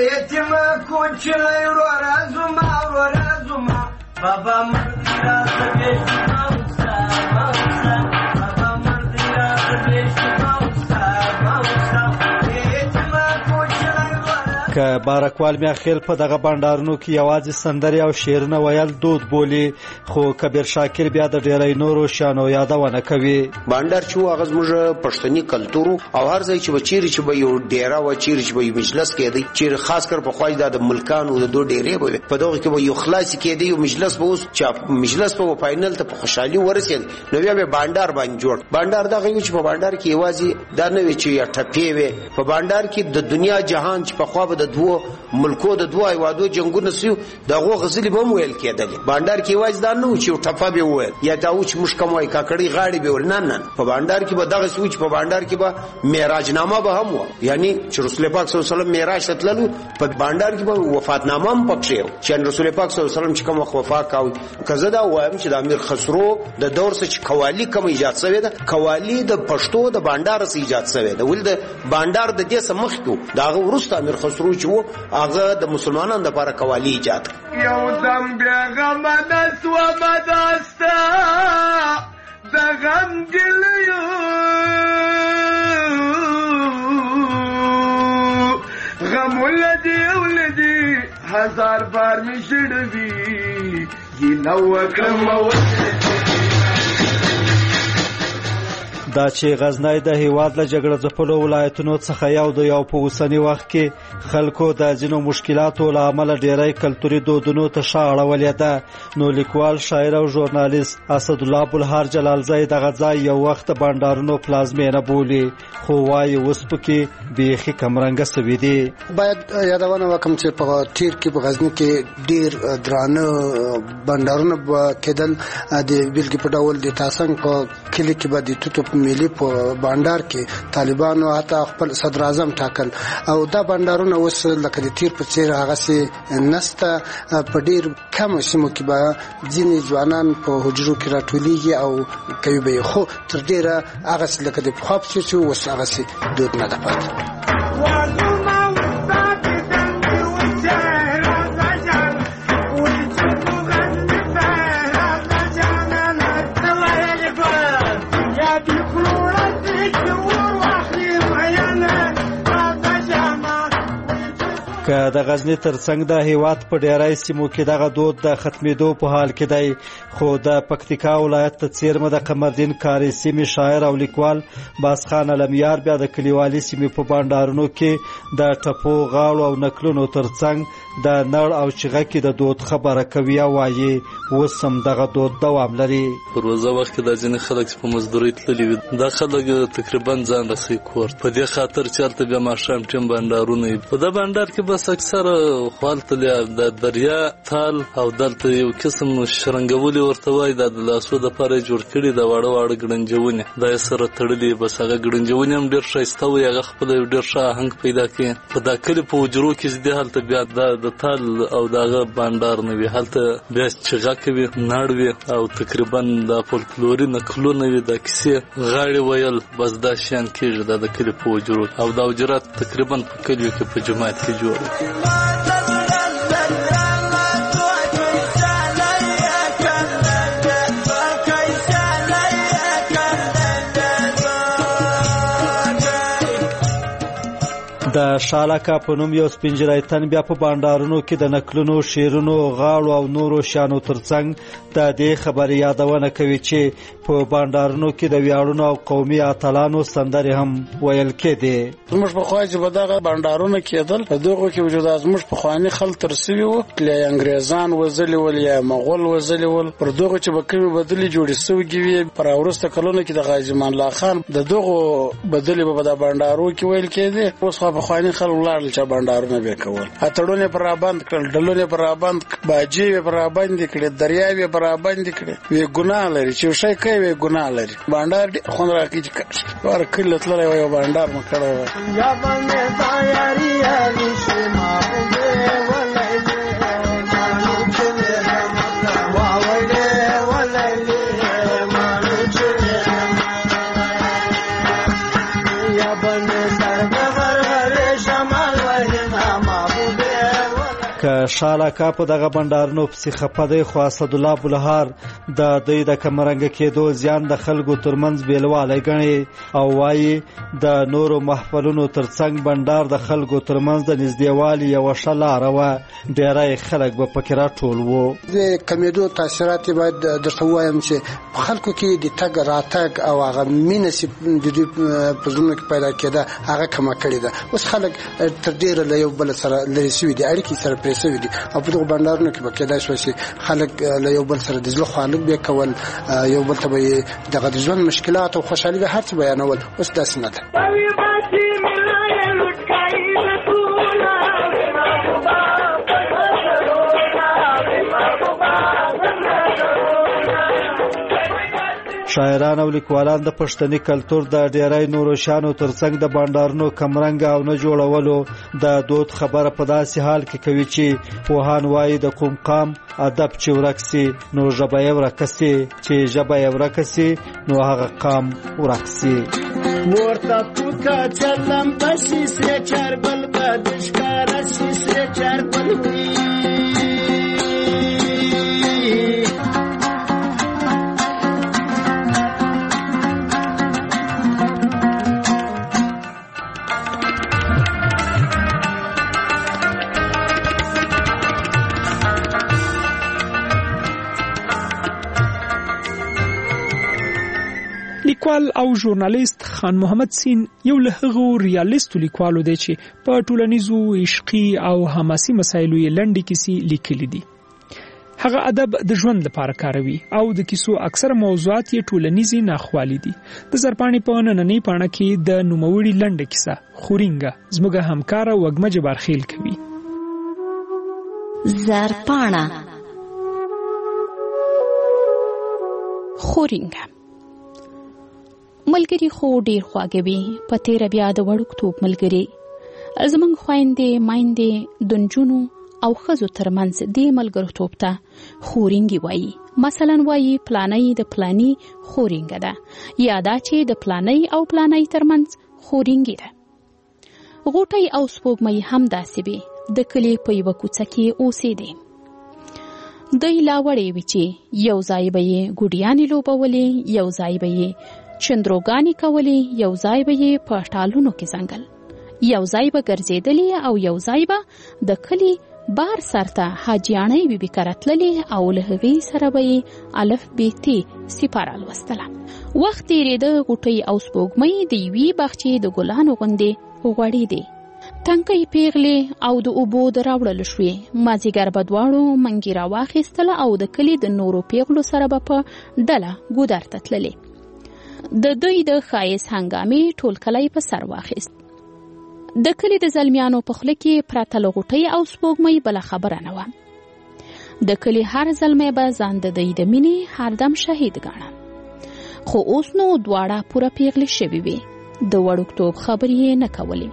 یتیمه کوچنی وروره زما وروره زما بابا مردی راته بېشي ماوسه ماوسه بابا مردی راته بېشي ماوسه ماوسه یتیمه کوچنی وروره.
که بارکوال میاخیل په دغه بانډارونو کې یوازې سندرې او شعرونه ویل دود بولي، خو کبیر شاکر بیا د ډیری نورو شانو یادونه کوي.
بانډار چې هغه زموږ پښتني کلتور او هر ځای چې به چیرې چې به یو ډیره و، چیرې چې به یو مجلس کېدی، چیرې خاص کر په خوا د ملکانو د دو ډیرې به په دغه کې به یو خلاص کېدی، یو مجلس به اوس چې مجلس په فاینل ته په خوشحالي ورسېد، نو بیا به بانډار باندې جوړ. بانډار دغه یو چې په بانډار کې یوازې دا نه وي چې یا ټپې وي. په بانډار کې د دنیا جهان چې په خوا به د دوه ملکو د دوه هیوادو جنګونه سوي، دغه غزلې به هم ویل کېدلې. بانډار کې یوازې دا نه و چې یو ټپه به وویل یا دا و چې موږ کوم وایي کاکړۍ غاړې به ویل، نه نه. په بانډار کې به دغسې و چې په بانډار کې به معراجنامه به هم وه، یعنی چې رسول پاک صلی الله علیه وسلم معراج ته تللو، په بانډار کې به وفاتنامه هم پکښې وه چې رسول پاک صلی الله علیه وسلم چې کوم وخت وفات کاوه. که زه دا وایم چې د امیر خسرو د دور څخه چې قوالي کوم ایجاد سوې ده، قوالي د پښتو د بانډار څخه ایجاد سوې ده، ولې د بانډار د دې څخه مخکې و، د هغه وروسته امیر خسرو چې و هغه د مسلمانانو دپاره قوالي ایجاد کړه.
یو دم بېغمه نسومه داسته د غم ګلیو هزار بار می شړوي ګیله وکړم
دا چې غزنی د هیواد له جګړه ځپلو ولایتونو څخه یو د یو په اوسني وخت کې خلکو د ځینو مشکلاتو له امله ډیری کلتوري دودونو ته شا اړولې ده نو لیکوال شاعر او ژورنالیست اسدالله بلهار جلالزی دغه ځای یو وخت د بانډارونو پلازمینه بولي خو وایي اوس پکې بیخي کمرنګه سوي دي.
باید یادونه وکړم چې په تیر کې په غزني کې ډیر درانه بانډارونه کېدل د بیلګې په ډول د تاسنګ په کلي کې به د توتو ملي په بانډار کې طالبانو حتی خپل صدر اعظم ټاکل او دا بانډارونه اوس لکه د تیر په څیر هغه سي نسته په ډیر کم سیمو کې به ځینې ځوانان په حجرو کې راټولیږي او کوي به خو تر ډیره هغه لکه د پخوا په څیر اوس هغه سي دود نه ده پاتې.
که د غزنی ترڅنګ د هیواد په ډیری سیمو کې دغه دود د ختمېدو په حال کې دی خو د پکتیکا ولایت ته څیرمه د قمردین کاري سیمې شاعر او لیکوال باسخان علمیار بیا د کلیوالي سیمې په بانډارونو کې د ټپو غاړو او نکلونو ترڅنګ د نړ او چغه کې د دود خبره کوي او وایي اوس هم دغه دود دوام لري.
په روزه وخت کې د ځینې خلک په مزدورۍ تللي وي دا خلک تقریبا ځان رسوي کور په دې خاطر چې هلته بیا ماښام ټیم بانډارونه وي. په دا بانډار کې بس اکثره خوالته د دریا تال او دلته یو قسم شرنګولي ورته وایي دا د لاسو دپاره یې جوړ کړي د واړه واړه ګړنجونې دا یې سره تړلي بس هغه ګړنجونې هم ډېر ښایسته وي هغه خپله یو ډېر ښه آهنګ پیدا کوي. په دا کلي په حجرو کې چې دی هلته بیا دا د تال او دغه بانډار نه وي هلته بیا چغه کوي ناړ وي او تقریبا د فولکلوري نکلونه وي د کیسې غاړې ویل بس دا شیان کېږي دا د کلي په حجرو او دا حجرات تقریبا په کلیو کې په جماعت کې جوړ
د شالکا په نوم یو سپینجری تن بیا په بانډارونو کې د نکلونو شیرونو غاړو او نورو شیانو ترڅنګ د دې خبرې یادونه کوي چې په بانډارونو کې د ویاړونو او قومي اتلانو سندرې هم ویل کېدې.
زموږ په خوا چې به دغه بانډارونه کېدل په دغو کې وجود زموږ پخواني خلک تر سوي وو یا انګریزان وځلي ول یا مغول وځلي ول پر دغو چې به کومې بدلې جوړې سوي وي پر وروسته کلونو کې د غازي امان الله خان د دغو بدلې به د بانډارو کې ویل کېدې. اوس خو پخواني خلک ولاړل چې بانډارونه به کول اتړونه پر رابند کړل ډلونه پر رابند باجی پر رابند کړي دریاوي پر رابند کړي وی ګناه لري چې شي کوي وی ګناه لري بانډار خون راکې چې ور کله تللی وي بانډار مکړه یا باندې تیاری یا شما به ولای
که شالکا په دغه بانډارونو پسې خپه دی خو اسدالله بلهار د دوی د کمرنګه کېدو زیان د خلکو ترمنځ بیلوالی ګڼي او وایي د نورو محفلونو ترڅنګ بانډار د خلکو ترمنځ د نږدېوالي یوه ښه لاره وه ډېری خلک به پکې راټول وو.
د کمیدو تاثیرات باید درته ووایم چې په خلکو کې د تګ راتګ او هغه مینه چې د دوی په زړونو کې پیدا کېده هغه کمه کړې ده. اوس خلک تر ډېره له یو بل سره لرې سوي دي اړیکې سره سوي دي او په دغه بانډارونو کې به کېدای شوی چې خلک له یو بل سره د زړه خواله به کول یو بل ته به دغه د ژوند مشکلات او خوشحالي به هر څه بیانول. اوس داسې نه ده. شاعران او لیکوالان د پښتني کلتور د ډیری نورو شانو ترڅنګ د بانډارونو کمرنګ او نه جوړولو د دود خبره په داسې حال کې کوي چې پوهان وایي د کوم قام ادب چې ورک سي نو ژبه یې ورکه سي چې ژبه یې ورکه سي نو هغه قام ورک سي.
ورته پوکا چلم پسې سره چربل په دشکاره سره چربل وي
لیکوال او ژورنالیست خان محمد سین یو له هغو ریالیستو لیکوالو دی چې په ټولنیزو عشقي او حماسي مسایلو یې لنډې کیسې لیکلي دي. هغه ادب د ژوند لپاره کاروي او د کیسو اکثره موضوعات یې ټولنیزې ناخوالې دي. د زرپاڼې په نننۍ پاڼه کې د نوموړي لنډه کیسه خورینګه زموږ همکاره وږمه جبارخیل کوي.
زرپاڼه خورینګه ملګری خو ډیر خواږه وي، په تیره بیا د وړوکتوب ملګري. زموږ خویندې میندې د نجونو او ښځو ترمنځ دې ملګرتوب ته خورینګي وایي. مثلا وایي پلانۍ د پلاني خورینګه ده، یا دا چې د پلانۍ او پلانۍ ترمنځ خورینګي ده. غوټۍ او سپوږمۍ هم داسې وي، د کلي په یوه کوڅه کې اوسېدې. دوی لا وړې وي چې یو ځای به یې ګوډیانې لوبولې، یو ځای به یې چندروګانې کولې، یو ځای به یې په ټالونو کې ځنګل، یو ځای به ګرځېدلې او یو ځای به د کلي بار سرته حاجیانۍ بیبي کره تللې او له هغې سره به یې الف ب ت سپاره لوستله. وخت تېرېده، غوټۍ او سپوږمۍ د یوې باغچې د ګلانو غوندې غوړې دي. تنکۍ پیغلې او د اوبو د راوړلو شوې. مازیګر به دواړو منګي راواخیستله او د کلي د نورو پیغلو سره به په ډله ګودر ته تللې. د دوی د ښایست هنګامې ټول کلی په سر واخیست. د کلي د زلمیانو په خوله کې پرته له غوټۍ او سپوږمۍ بله خبره نه وه. د کلي هر زلمی به ځان د دوی د مینې هردم شهید ګاڼه. خو اوس نو دواړه پوره پیغلې شوې وې. د وړوکتوب خبرې یې نه کولې.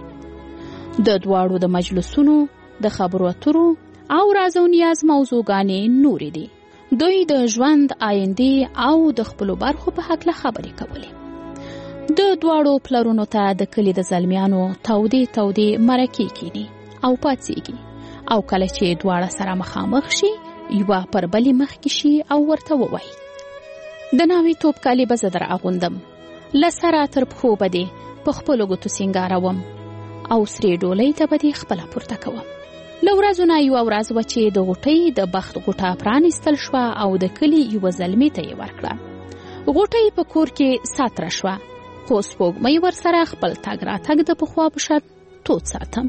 د دواړو د مجلسونو د خبرو اترو او راز او نیاز موضوعګانې نورې دي. دوی د ژوند آینده او د خپلو برخو په هکله خبرې کولې. د دواړو پلرونو ته د کلي د زلمیانو تودې تودې مرکې کینی او پاڅېږي، او کله چې دواړه سره مخامخ شي یوه پر بلې مخکې شي او ورته ووایي: د ناوې توپ کالي به زه در اغوندم، له سره تر پښو به دې په خپلو ګوتو سینګاروم او سرې ډولۍ ته به دې خپله پورته کوم. له ورځو نه یوه ورځ وه چې د غوټۍ د بخت غوټه پرانیستل شوه او د کلي یوه زلمي ته یې ورکړه. غوټۍ په کور کې ساتره شوه، خو سپوږمۍ ورسره خپل تګ راتګ د پخوا په شان تود ساتم.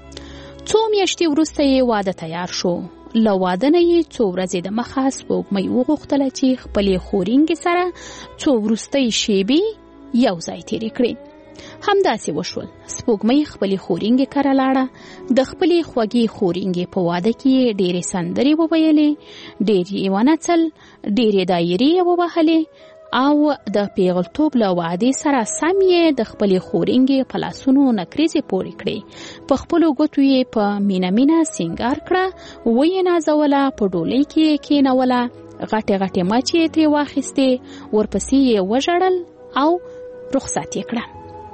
څو میاشتې وروسته یې واده تیار شو. له واده نه یې څو ورځې د مخه سپوږمۍ وغوښتله چې خپلې خورینګې سره څو وروستۍ شېبې یو ځای تېرې کړې. همداسې وشول. سپوږمۍ خپلې خورینګې کره لاړه. د خپلې خوږې خورینګې په واده کې یې ډېرې سندرې وویلې، ډېر یې ونڅل، ډېرې دایرې یې ووهلې او د پیغلتوب له وعدې سره سم یې د خپلې خورینګې په لاسونو نکریزې پورې کړې. په خپلو ګوتو یې په مینه مینه سینګار کړه، ویې نازوله، په ډولۍ کې یې کېنوله، غټې غټې مچې یې ترې واخیستې، ورپسې یې وژړل او رخصت یې کړه.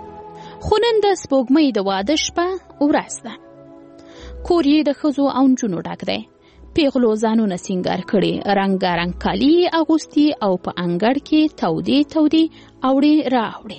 خو نن د سپوږمۍ د واده شپه ورځ ده. کور یې د ښځو او نجونو ډک دی. پیغلو ځانونه سینګار کړي، رنګارنګ کالي اغوستي او په انګړ کې تودې تودې اوړې راوړې.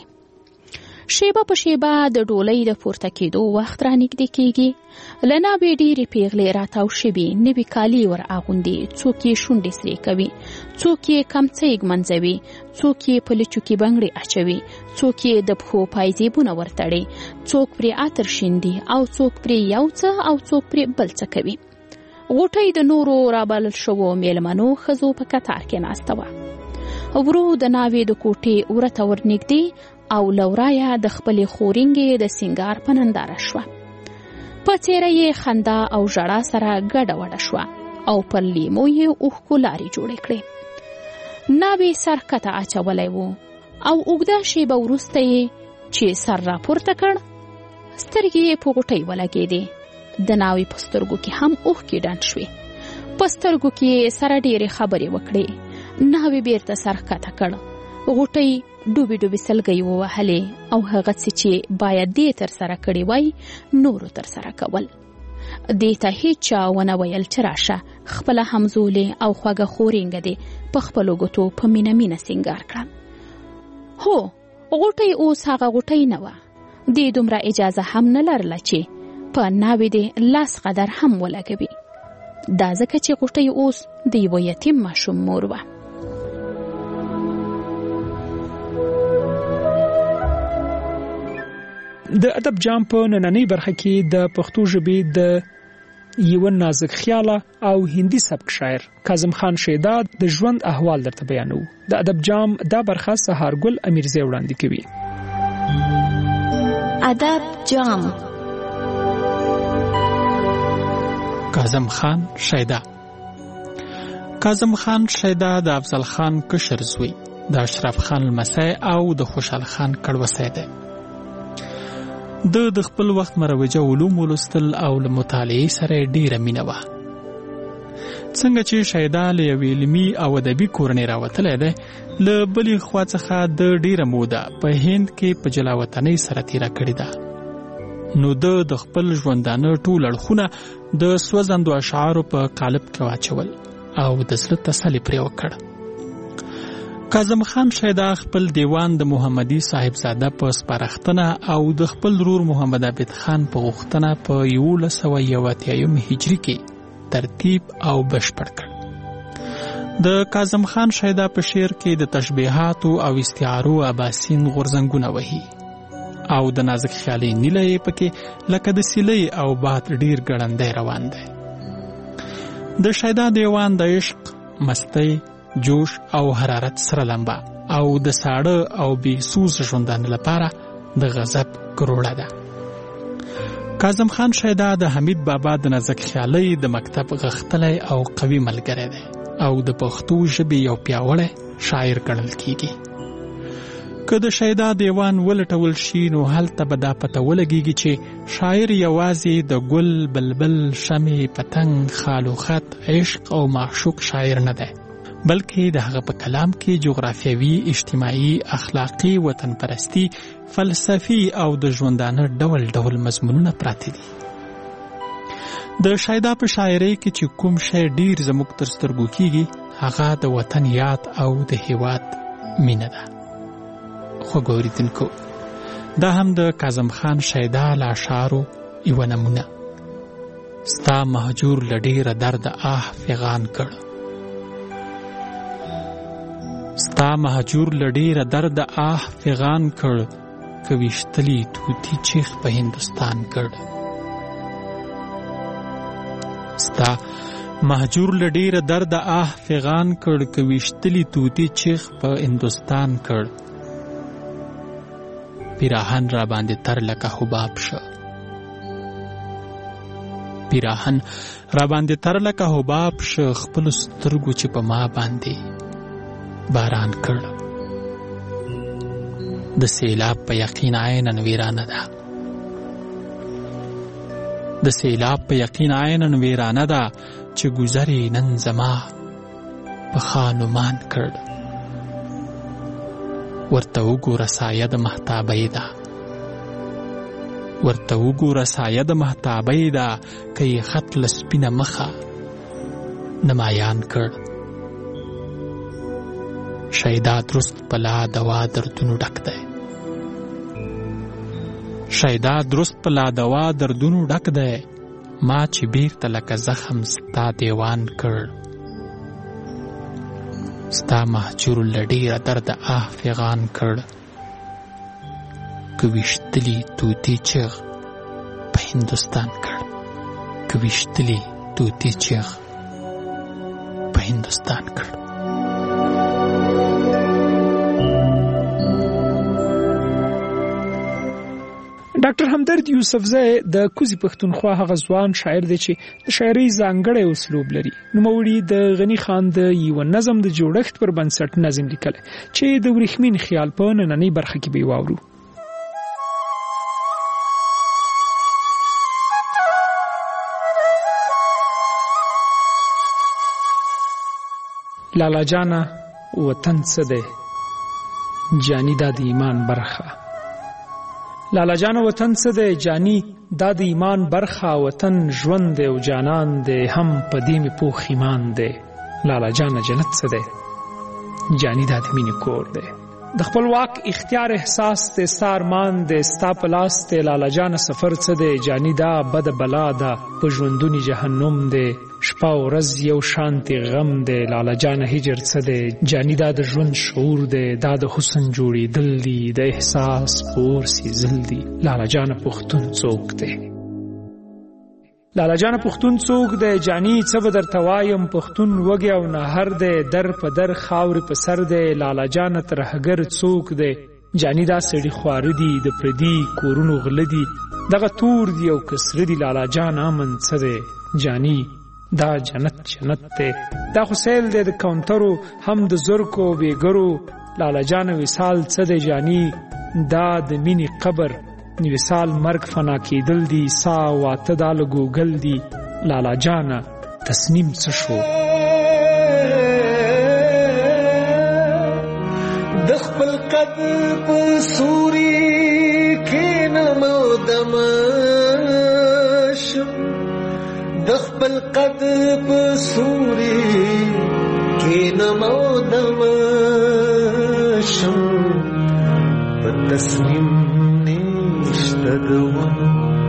شیبه په شیبه د ډولۍ د پورته کېدو وخت را نږدې کېږي. له ناوې ډېرې پیغلې راتاو شوي، نوي کالي ور اغوندي، څوک یې شونډې سرې کوي، څوک یې کمڅۍ ږمنځوي، څوک یې په لچو کې بنګړې اچوي، څوک یې د پښو پایزیبونه ورتړي، څوک پرې عطر شیندي او څوک پرې یو څه او څوک پرې بل څه کوي. غوټۍ د نورو رابلل شوو میلمنو ښځو په کتار کې ناسته وه. ورو د ناوې د کوټې ورته ورنږدې او له ورایه د خپلې خورینګې د سینګار په ننداره شوه. په څېره یې خندا او ژړا سره ګډه وډه شوه او پر لیمو یې اوښکو لارې جوړې کړې. ناوې سر کته اچولی و او اوږده شیبه وروسته یې چې سر راپورته کړ، سترګې یې په غوټۍ ولګېدې. د ناوې په سترګو کې هم اوښکې ډنډ شوې. په سترګو کې سره ډېرې خبرې وکړې. ناوې بیرته سر ښکته کړ. غوټۍ ډوبې ډوبې سلګۍ ووهلې او هغه څه چې باید دې ترسره کړي وای نورو ترسره کول. دې ته هېچا ونه ویل چې راشه خپله همزولې او خوږه خورینګه دې په خپلو ګوتو په مینه مینه سینګار کړه. هو، غوټۍ اوس هغه غوټۍ نه وه. دې دومره اجازه هم نه لرله چې په ناوې دې لاس قدر هم ولګوي. دا ځکه چې غوټۍ اوس د یوه یتیم ماشوم مور وه.
د ادب جام په نننۍ برخه کې د پښتو ژبې د یو نازک خیاله او هندي سبک شاعر کاظم خان شیدا د ژوند احوال درته بیانو. د ادب جام دا برخه سهارګل امیرزی وړاندې کوي.
ادب جام
کاظم خان شیدا. کاظم خان شیدا د افضل خان کشر زوی، د اشرف خان لمسی او د خوشحال خان کړوسی دی. د د خپل وخت مروجه علوم ولوستل او له مطالعې سره ډیره مینه وه. څنګه چې شیدا له یوې علمي او ادبي کورنۍ راوتلی دی، له بلې خوا څخه د ډیره موده په هند کې په جلاوطنۍ سره تیره کړې ده، نو د د خپل ژوندانه ټول اړخونه د سوځندو اشعارو په قالب کې واچول او د زړه تسلي پرې وکړ. کاظم خان شیدا خپل دیوان د محمدي صاحبزاده په سپارښتنه او د خپل ورور محمد عابد خان په غوښتنه په یولس سوه یو اتیایم هجري کې ترتیب او بشپړ کړ. د کاظم خان شیدا په شعر کې د تشبیهاتو او استعارو اباسین غورځنګونه وهي او د نازک خیالي نیله یې پکې لکه د سیلۍ او باد ډیر ګړندی روان دی. د شیدا دیوان د عشق، مستی، جوش او حرارت سره لمبا او د ساړه او بې سوز ژوندانه لپاره د غضب کروړه ده. کاظم خان شیدا د حمید بابا د نازک خیالۍ د مکتب غښتلی او قوي ملګری دی او د پښتو ژبې یو پیاوړی شاعر ګڼل کیږي. که د شیدا دیوان ولټول شي نو هلته به دا پته ولګیږي چې شاعر یوازې د ګل، بلبل، شمع، پتنګ، خالو خط، عشق او معشوق شاعر نه دی، بلکې د هغه په کلام کې جغرافیوي، اجتماعي، اخلاقی، وطن پرستی، فلسفي او د ژوندانه ډول ډول مضمونونه پراته دي. د شیدا په شاعرۍ کې چې کوم شی ډیر زموږ تر سترګو کیږي هغه د وطن یاد او د هیواد مینه ده. خو ګوریدونکو، دا هم د کاظم خان شیدا له اشعارو یوه نمونه. ستا مهجور له ډیره درده آه فغان کړ، ستا مهجور له ډیره درده آه فغان کړ، که ویشتلی توتی چیخ په هندوستان کړ. ستا مهجور له ډیره درده آه فغان کړ، که ویشتلی توتی چیخ په هندوستان کړ. پیراهن را باندې تر لکه حباب شه، پیراهن را باندې تر لکه حباب شه، خپل سترګو چې په ما باندې باران کړ. د سیلاب په یقین عینن ویرانه ده، د سیلاب په یقین عینن ویرانه ده، چې گذری نن زما په خانمان کړ. ورته وګوره سایه د مهتابۍ ده، ورته وګوره سایه د مهتابۍ ده، که یې خط له سپینه مخه نمایان کړ. شیدا درست پلا دوا دردونو ډک دی، شیدا درست پلا دوا دردونو ډک دی، ما چې بیرته لکه زخم ستا دیوان کړ. ستا مهجور له ډیره درده آه فغان کړ، که ویشتلی توتی چیغ په هندوستان کړ، که ویشتلی توتی چیغ په هندوستان کړ.
ډاکټر همدرد یوسفزی د کوزي پښتونخوا هغه ځوان شاعر دی چې د شاعرۍ ځانګړی اسلوب لري. نوموړي د غني خان د یو نظم د جوړښت پر بنسټ نظم لیکلی چې د ورېښمین خیال په نننۍ برخه کې به واورو. لالا جانا وطن څه دی، جانی دا د ایمان برخه. لالا جان وطن څه دی جانی دا د ایمان برخه، وطن ژوند دی او جانان دی، هم په دې مې پوخ ایمان دی. لالا جان جنت څه دی، جانی دا د مینې کور دی. د خپلواک اختیار احساس دی، ستا ارمان دی، ستا په لاس دی. لالا جان سفر څه دی، جانی دا بد بلا ده، په ژوندونی جهنم دی. شپه او ورځ یو شانتي غم دی. لاله جانه هجر څه دی؟ جاني دا د ژوند شعور دی، دا د حسن جوړېدل دي، د احساس پور سیزل دي. لاله جانه پښتون څوک دی؟ لاله جانه پښتون څوک دی؟ جاني څه به درته وایم، پښتون وږی او نهر دی، در په در خاورې په سر دی. لاله جانه ترهګر څوک دی؟ جاني دا سړي خواره دي، د پردي کورونو غله دي، دغه تور دي او کسره دي. لاله جان امن څه دی؟ جاني دا جنت جنت دی، دا خو سیل دی د کاونټرو هم د زرکو بیګرو. لاله جان وصال څه دی؟ جاني دا د مینې قبر، وصال مرګ فنا کېدل دي، سا واته دا له ګوګل دي. لاله جانه تصنیم څه شو؟
د خپل قد په سوري کې نمو دمشم، د خپل قد په سوري کې نمو دمشم، په تصمیم نشته د ونو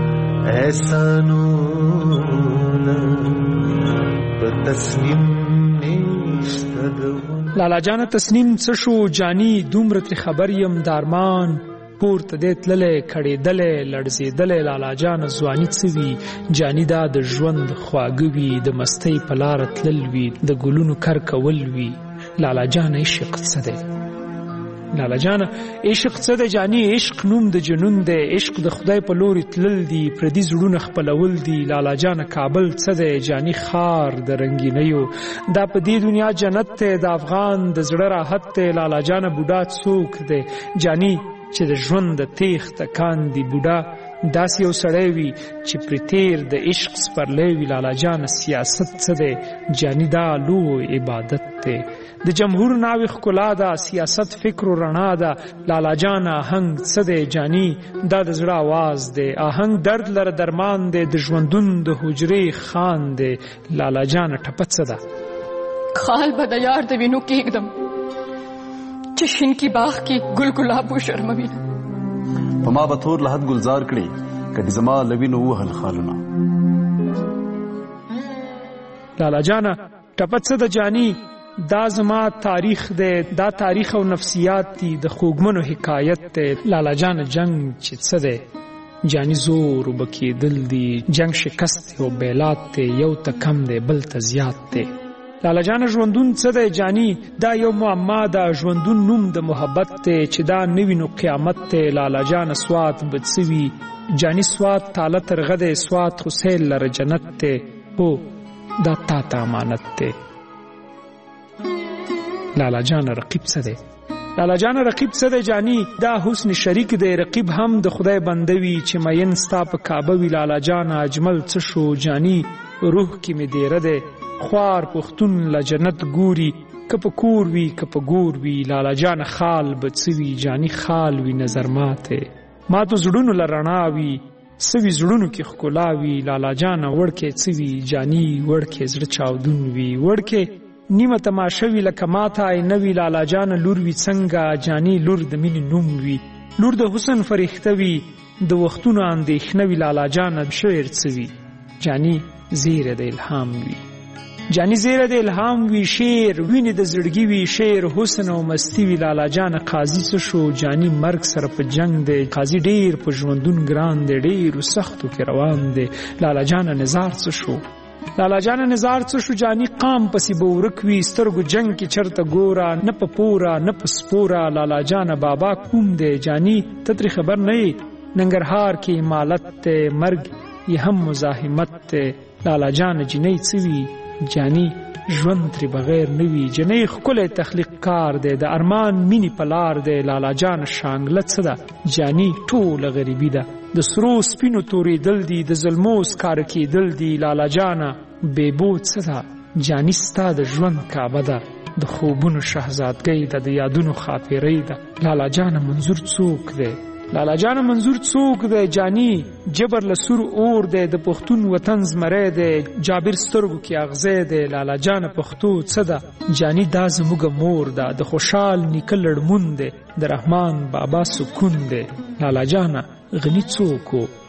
احسانونه، په تصمیم نشته د ونو.
لاله جانه تصنیم څه شو؟ جاني دومره ترې خبر یم دارمان پورته دی تللی کړېدلی لړزېدلی. لاله جانه ځواني څه وي؟ جاني دا د ژوند خواږه وي، د مستۍ په لاره تلل وي، د ګلونو کر کول وي. لاله جانه عشق څه دی؟ لاله جانه عشق څه دی؟ جاني عشق نوم د جنون دی، عشق د خدای په لوري تلل دي، پردي زړونه خپلول دي. لاله جانه کابل څه دی؟ جاني ښار د رنګینیو، دا په دې دنیا جنت دی، د افغان د زړه راحت دی. لاله جانه بوډا څوک دی؟ جاني چې د ژوند د تیغ تکان دی. بوډا داسې یو سړی وي چې پرې تیر د عشق سپرلی وي. لاله جانه سیاست څه دی؟ جاني دا لوی عبادت دی، د جمهور ناوې ښکلا ده، سیاست فکر و رڼا ده. لاله جانه آهنګ څه دی؟ جاني دا د زړه آواز دی، آهنګ درد لره درمان دی، د ژوندون د حجرې خان دی. لاله جانه ټپه څه ده؟
خال به د یار د وینو کېږدم چې شین کی باغ کې ګل ګلاب و شرموي،
په ما به تور لحد ګلزار کړي کدي زما لوینو وهل خالونه.
لاله جانه ټپه څه ده؟ جاني دا زما تاریخ دی، دا تاریخ او نفسیات دي، د خوږمنو حکایت دی. لاله جانه جنگ چې څه دی؟ جاني زور وبه کېدل دي، جنگ شکست او بیلات دی، یو ته کم دی بل ته زیات دی. لاله جانه ژوندون څه دی؟ جاني دا یو معما ده، ژوندون نوم د محبت دی، چې دا نه وي نو قیامت دی. لاله جانه سوات به څه وي؟ جاني سوات تاله ترغه دی، سوات خو سیل لره جنت دی، هو دا تا ته امانت دی. لاله جانه رقیب څه دی؟ لاله جانه رقیب څه دی؟ جاني دا حسن شریک دی، رقیب هم د خدای بنده وي، چې مین ستا په کعبه وي. لاله جانه اجمل څه شو؟ جاني روح کې مې دیره دی، خوار پښتون له جنت ګوري، که په کور وي که په ګور وي. لاله جانه خال به څه وي؟ جاني خال وي نظر ماته، ماتو زړونو له رڼا وي، څه وي زړونو کې ښکلا وي. لاله جانه وړکې څه وي؟ جاني وړکې زړه چاودون وي، وړکې نیمه تماشه وي لکه ماته آینه وي. لاله جانه لور وي څنګه؟ جاني لور د مینې نوم وي، لور د حسن فرښته وي، د وختونو اندېښنه وي. لاله جانه شعر څه وي؟ جاني زیره د الهام وي، جاني زیره د الهام وي، شعر ویني د زړګي وي، شعر حسن او مستی وي. لاله جانه قاضي څه شو؟ جاني مرګ سره په جنگ دی، قاضي ډیر په ژوندون ګران دی، ډیرو سختو کې روان دی. لاله جانه نظار څه شو؟ لاله جانه نظار څه شو؟ جاني قام پسې به ورک وي، سترګو جنگ کې چرته ګوره، نه په پوره نه په سپوره. لاله جانه بابا کوم دی؟ جاني ته ترې خبر نه یې، ننګرهار کې امالت دی، مرګ یې هم مزاحمت دی. لاله جانه جنۍ څه وي؟ جاني ژوند ترې بغیر نه وي، جنۍ ښکلی تخلیق کار دی، د ارمان مینې په لار دی. لاله جانه شانګله څه ده؟ جاني ټوله غریبي ده، د سرو سپینو تورېدل دي، د ظلمو سکاره کېدل دي. لاله جانه بیبو څه ده؟ جاني ستا د ژوند کعبه ده، د خوبونو شهزادګۍ ده، د یادونو خاطرې ده. لاله جانه منظور څوک دی؟ لاله جانه منظور څوک دی؟ جاني جبر له سور اور دی، د پښتون وطن زمری دی، جابر سترګو کې اغزی دی. لاله جانه پښتو څه ده؟ جاني دا زموږه مور ده، د خوشحال نیکه لړمون دی، د رحمان بابا سکون دی. لاله جانه غني څوک و؟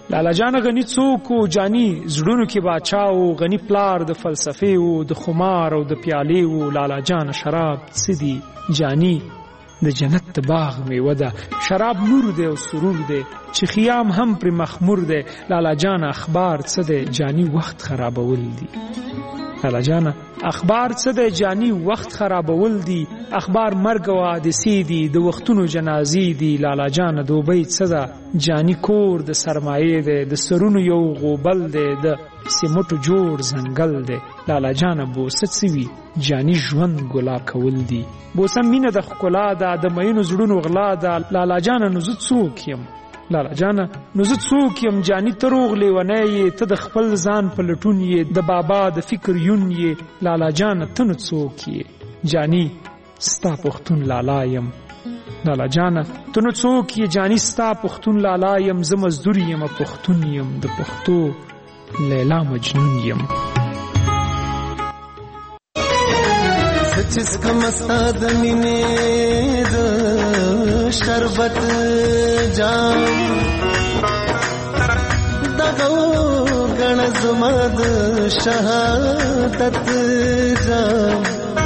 لالا جان غنی څوک و جانی زړونو کې باچا و غنی پلار د فلسفې و د خمار او د پیالې و لالا جان شراب څه دي جانی د جنت د باغ میوه ده شراب نور دی او سرور دی چې خیام هم پر مخمور دی لالا جان اخبار څه دی جانی وخت خرابول دي لالا جان اخبار څه دی جانی وخت خرابول دي اخبار مرګ او حادثې دي د وختونو جنازې دي لالا جان دوبۍ څه ده جانی کور د سرمایې دی د سرونو یو غوبل دی د سیمټو جوړ ځنګل دی لالا جان بوسه څه وي جانی ژوند ګلا کول دي بوسه مینه د ښکلا ده د مینو زړونو غلا ده لالا جان نو زه څوک یم لالا جان نو زه څوک یم جانی ته روغ لیونی یې ته د خپل ځان په لټون یې د بابا د فکر یون یې لالا جان ته نو څوک یې جانی ستا پښتون لالا یم لالا جان ته نو څوک یې جانی ستا پښتون لالا یم زه مزدور یم پښتون یم د پښتو لیلا مجنون یم
سچس کم استاد مینه د شربت جام دغو غن زما د شهادت جام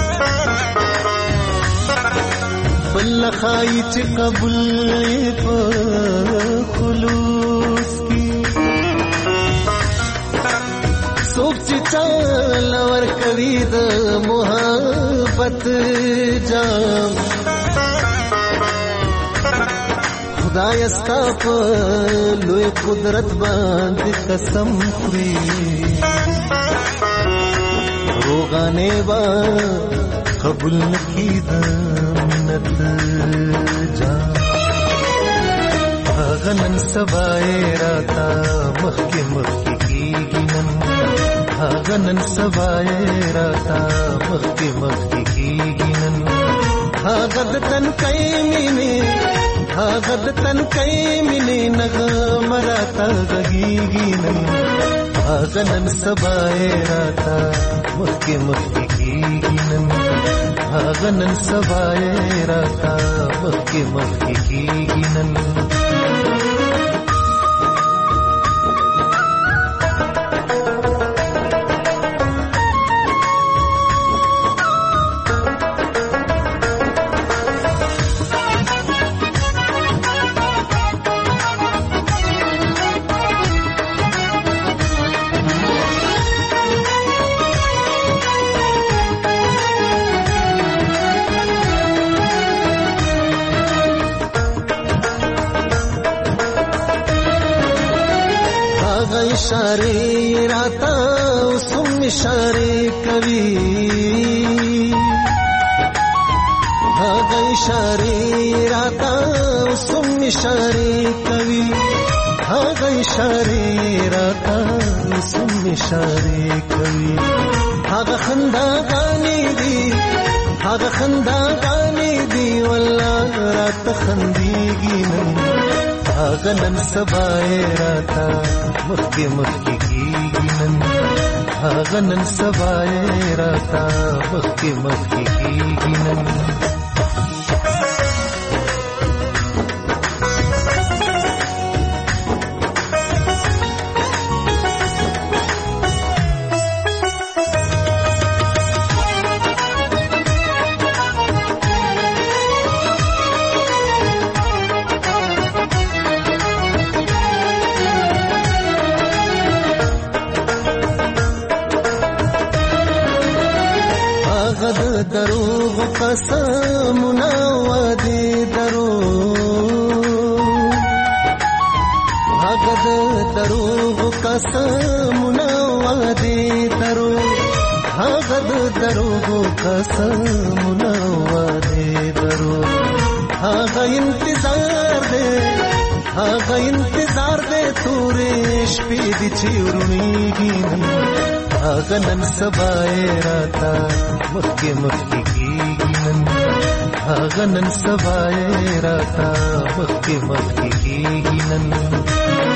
بل خای چې قبول په خلوص کی څوک چې چل ورکوي د محبت جام خدای ستا په لوی قدرت باندې قسم خوري روغانې با قبول نکي د منت جام هغه نن سبا یې راته مخکې مخکې کېږي نن هغه نن سبا یې راته مخکې مخکې کېږي نن هغه د تنکۍ مینې هغه د تنکۍ مینې نغمه راته غږېږي نن هغه نن سبا یې راته مخکې مخکې کېږي نن هغه نن سبا یې راته مخکې مخکې کېږي نن اشاره راتا وسم اشاره کوي هغه اشاره راتا وسم اشاره کوي هغه اشاره راتا وسم اشاره کوي هغه خندا غاني دي هغه خندا غاني دي والله راته خنديږي نن هغه نن سبا یې راته مخکې مخکې کېږي نن هغه نن سبا یې راته مخکې مخکې کېږي نن دروغ قسمنا ودي دروغ هغه دروغ قسمنا ودي دروغ هغه دروغ قسمنا ودي دروغ هغه انتظار دے هغه انتظار دے تورې شپې دي چې ورونیږي هغه نن سبا یې راته مخکې مخکې کېږي نن هغه نن سبا یې راته مخکې مخکې کېږي نن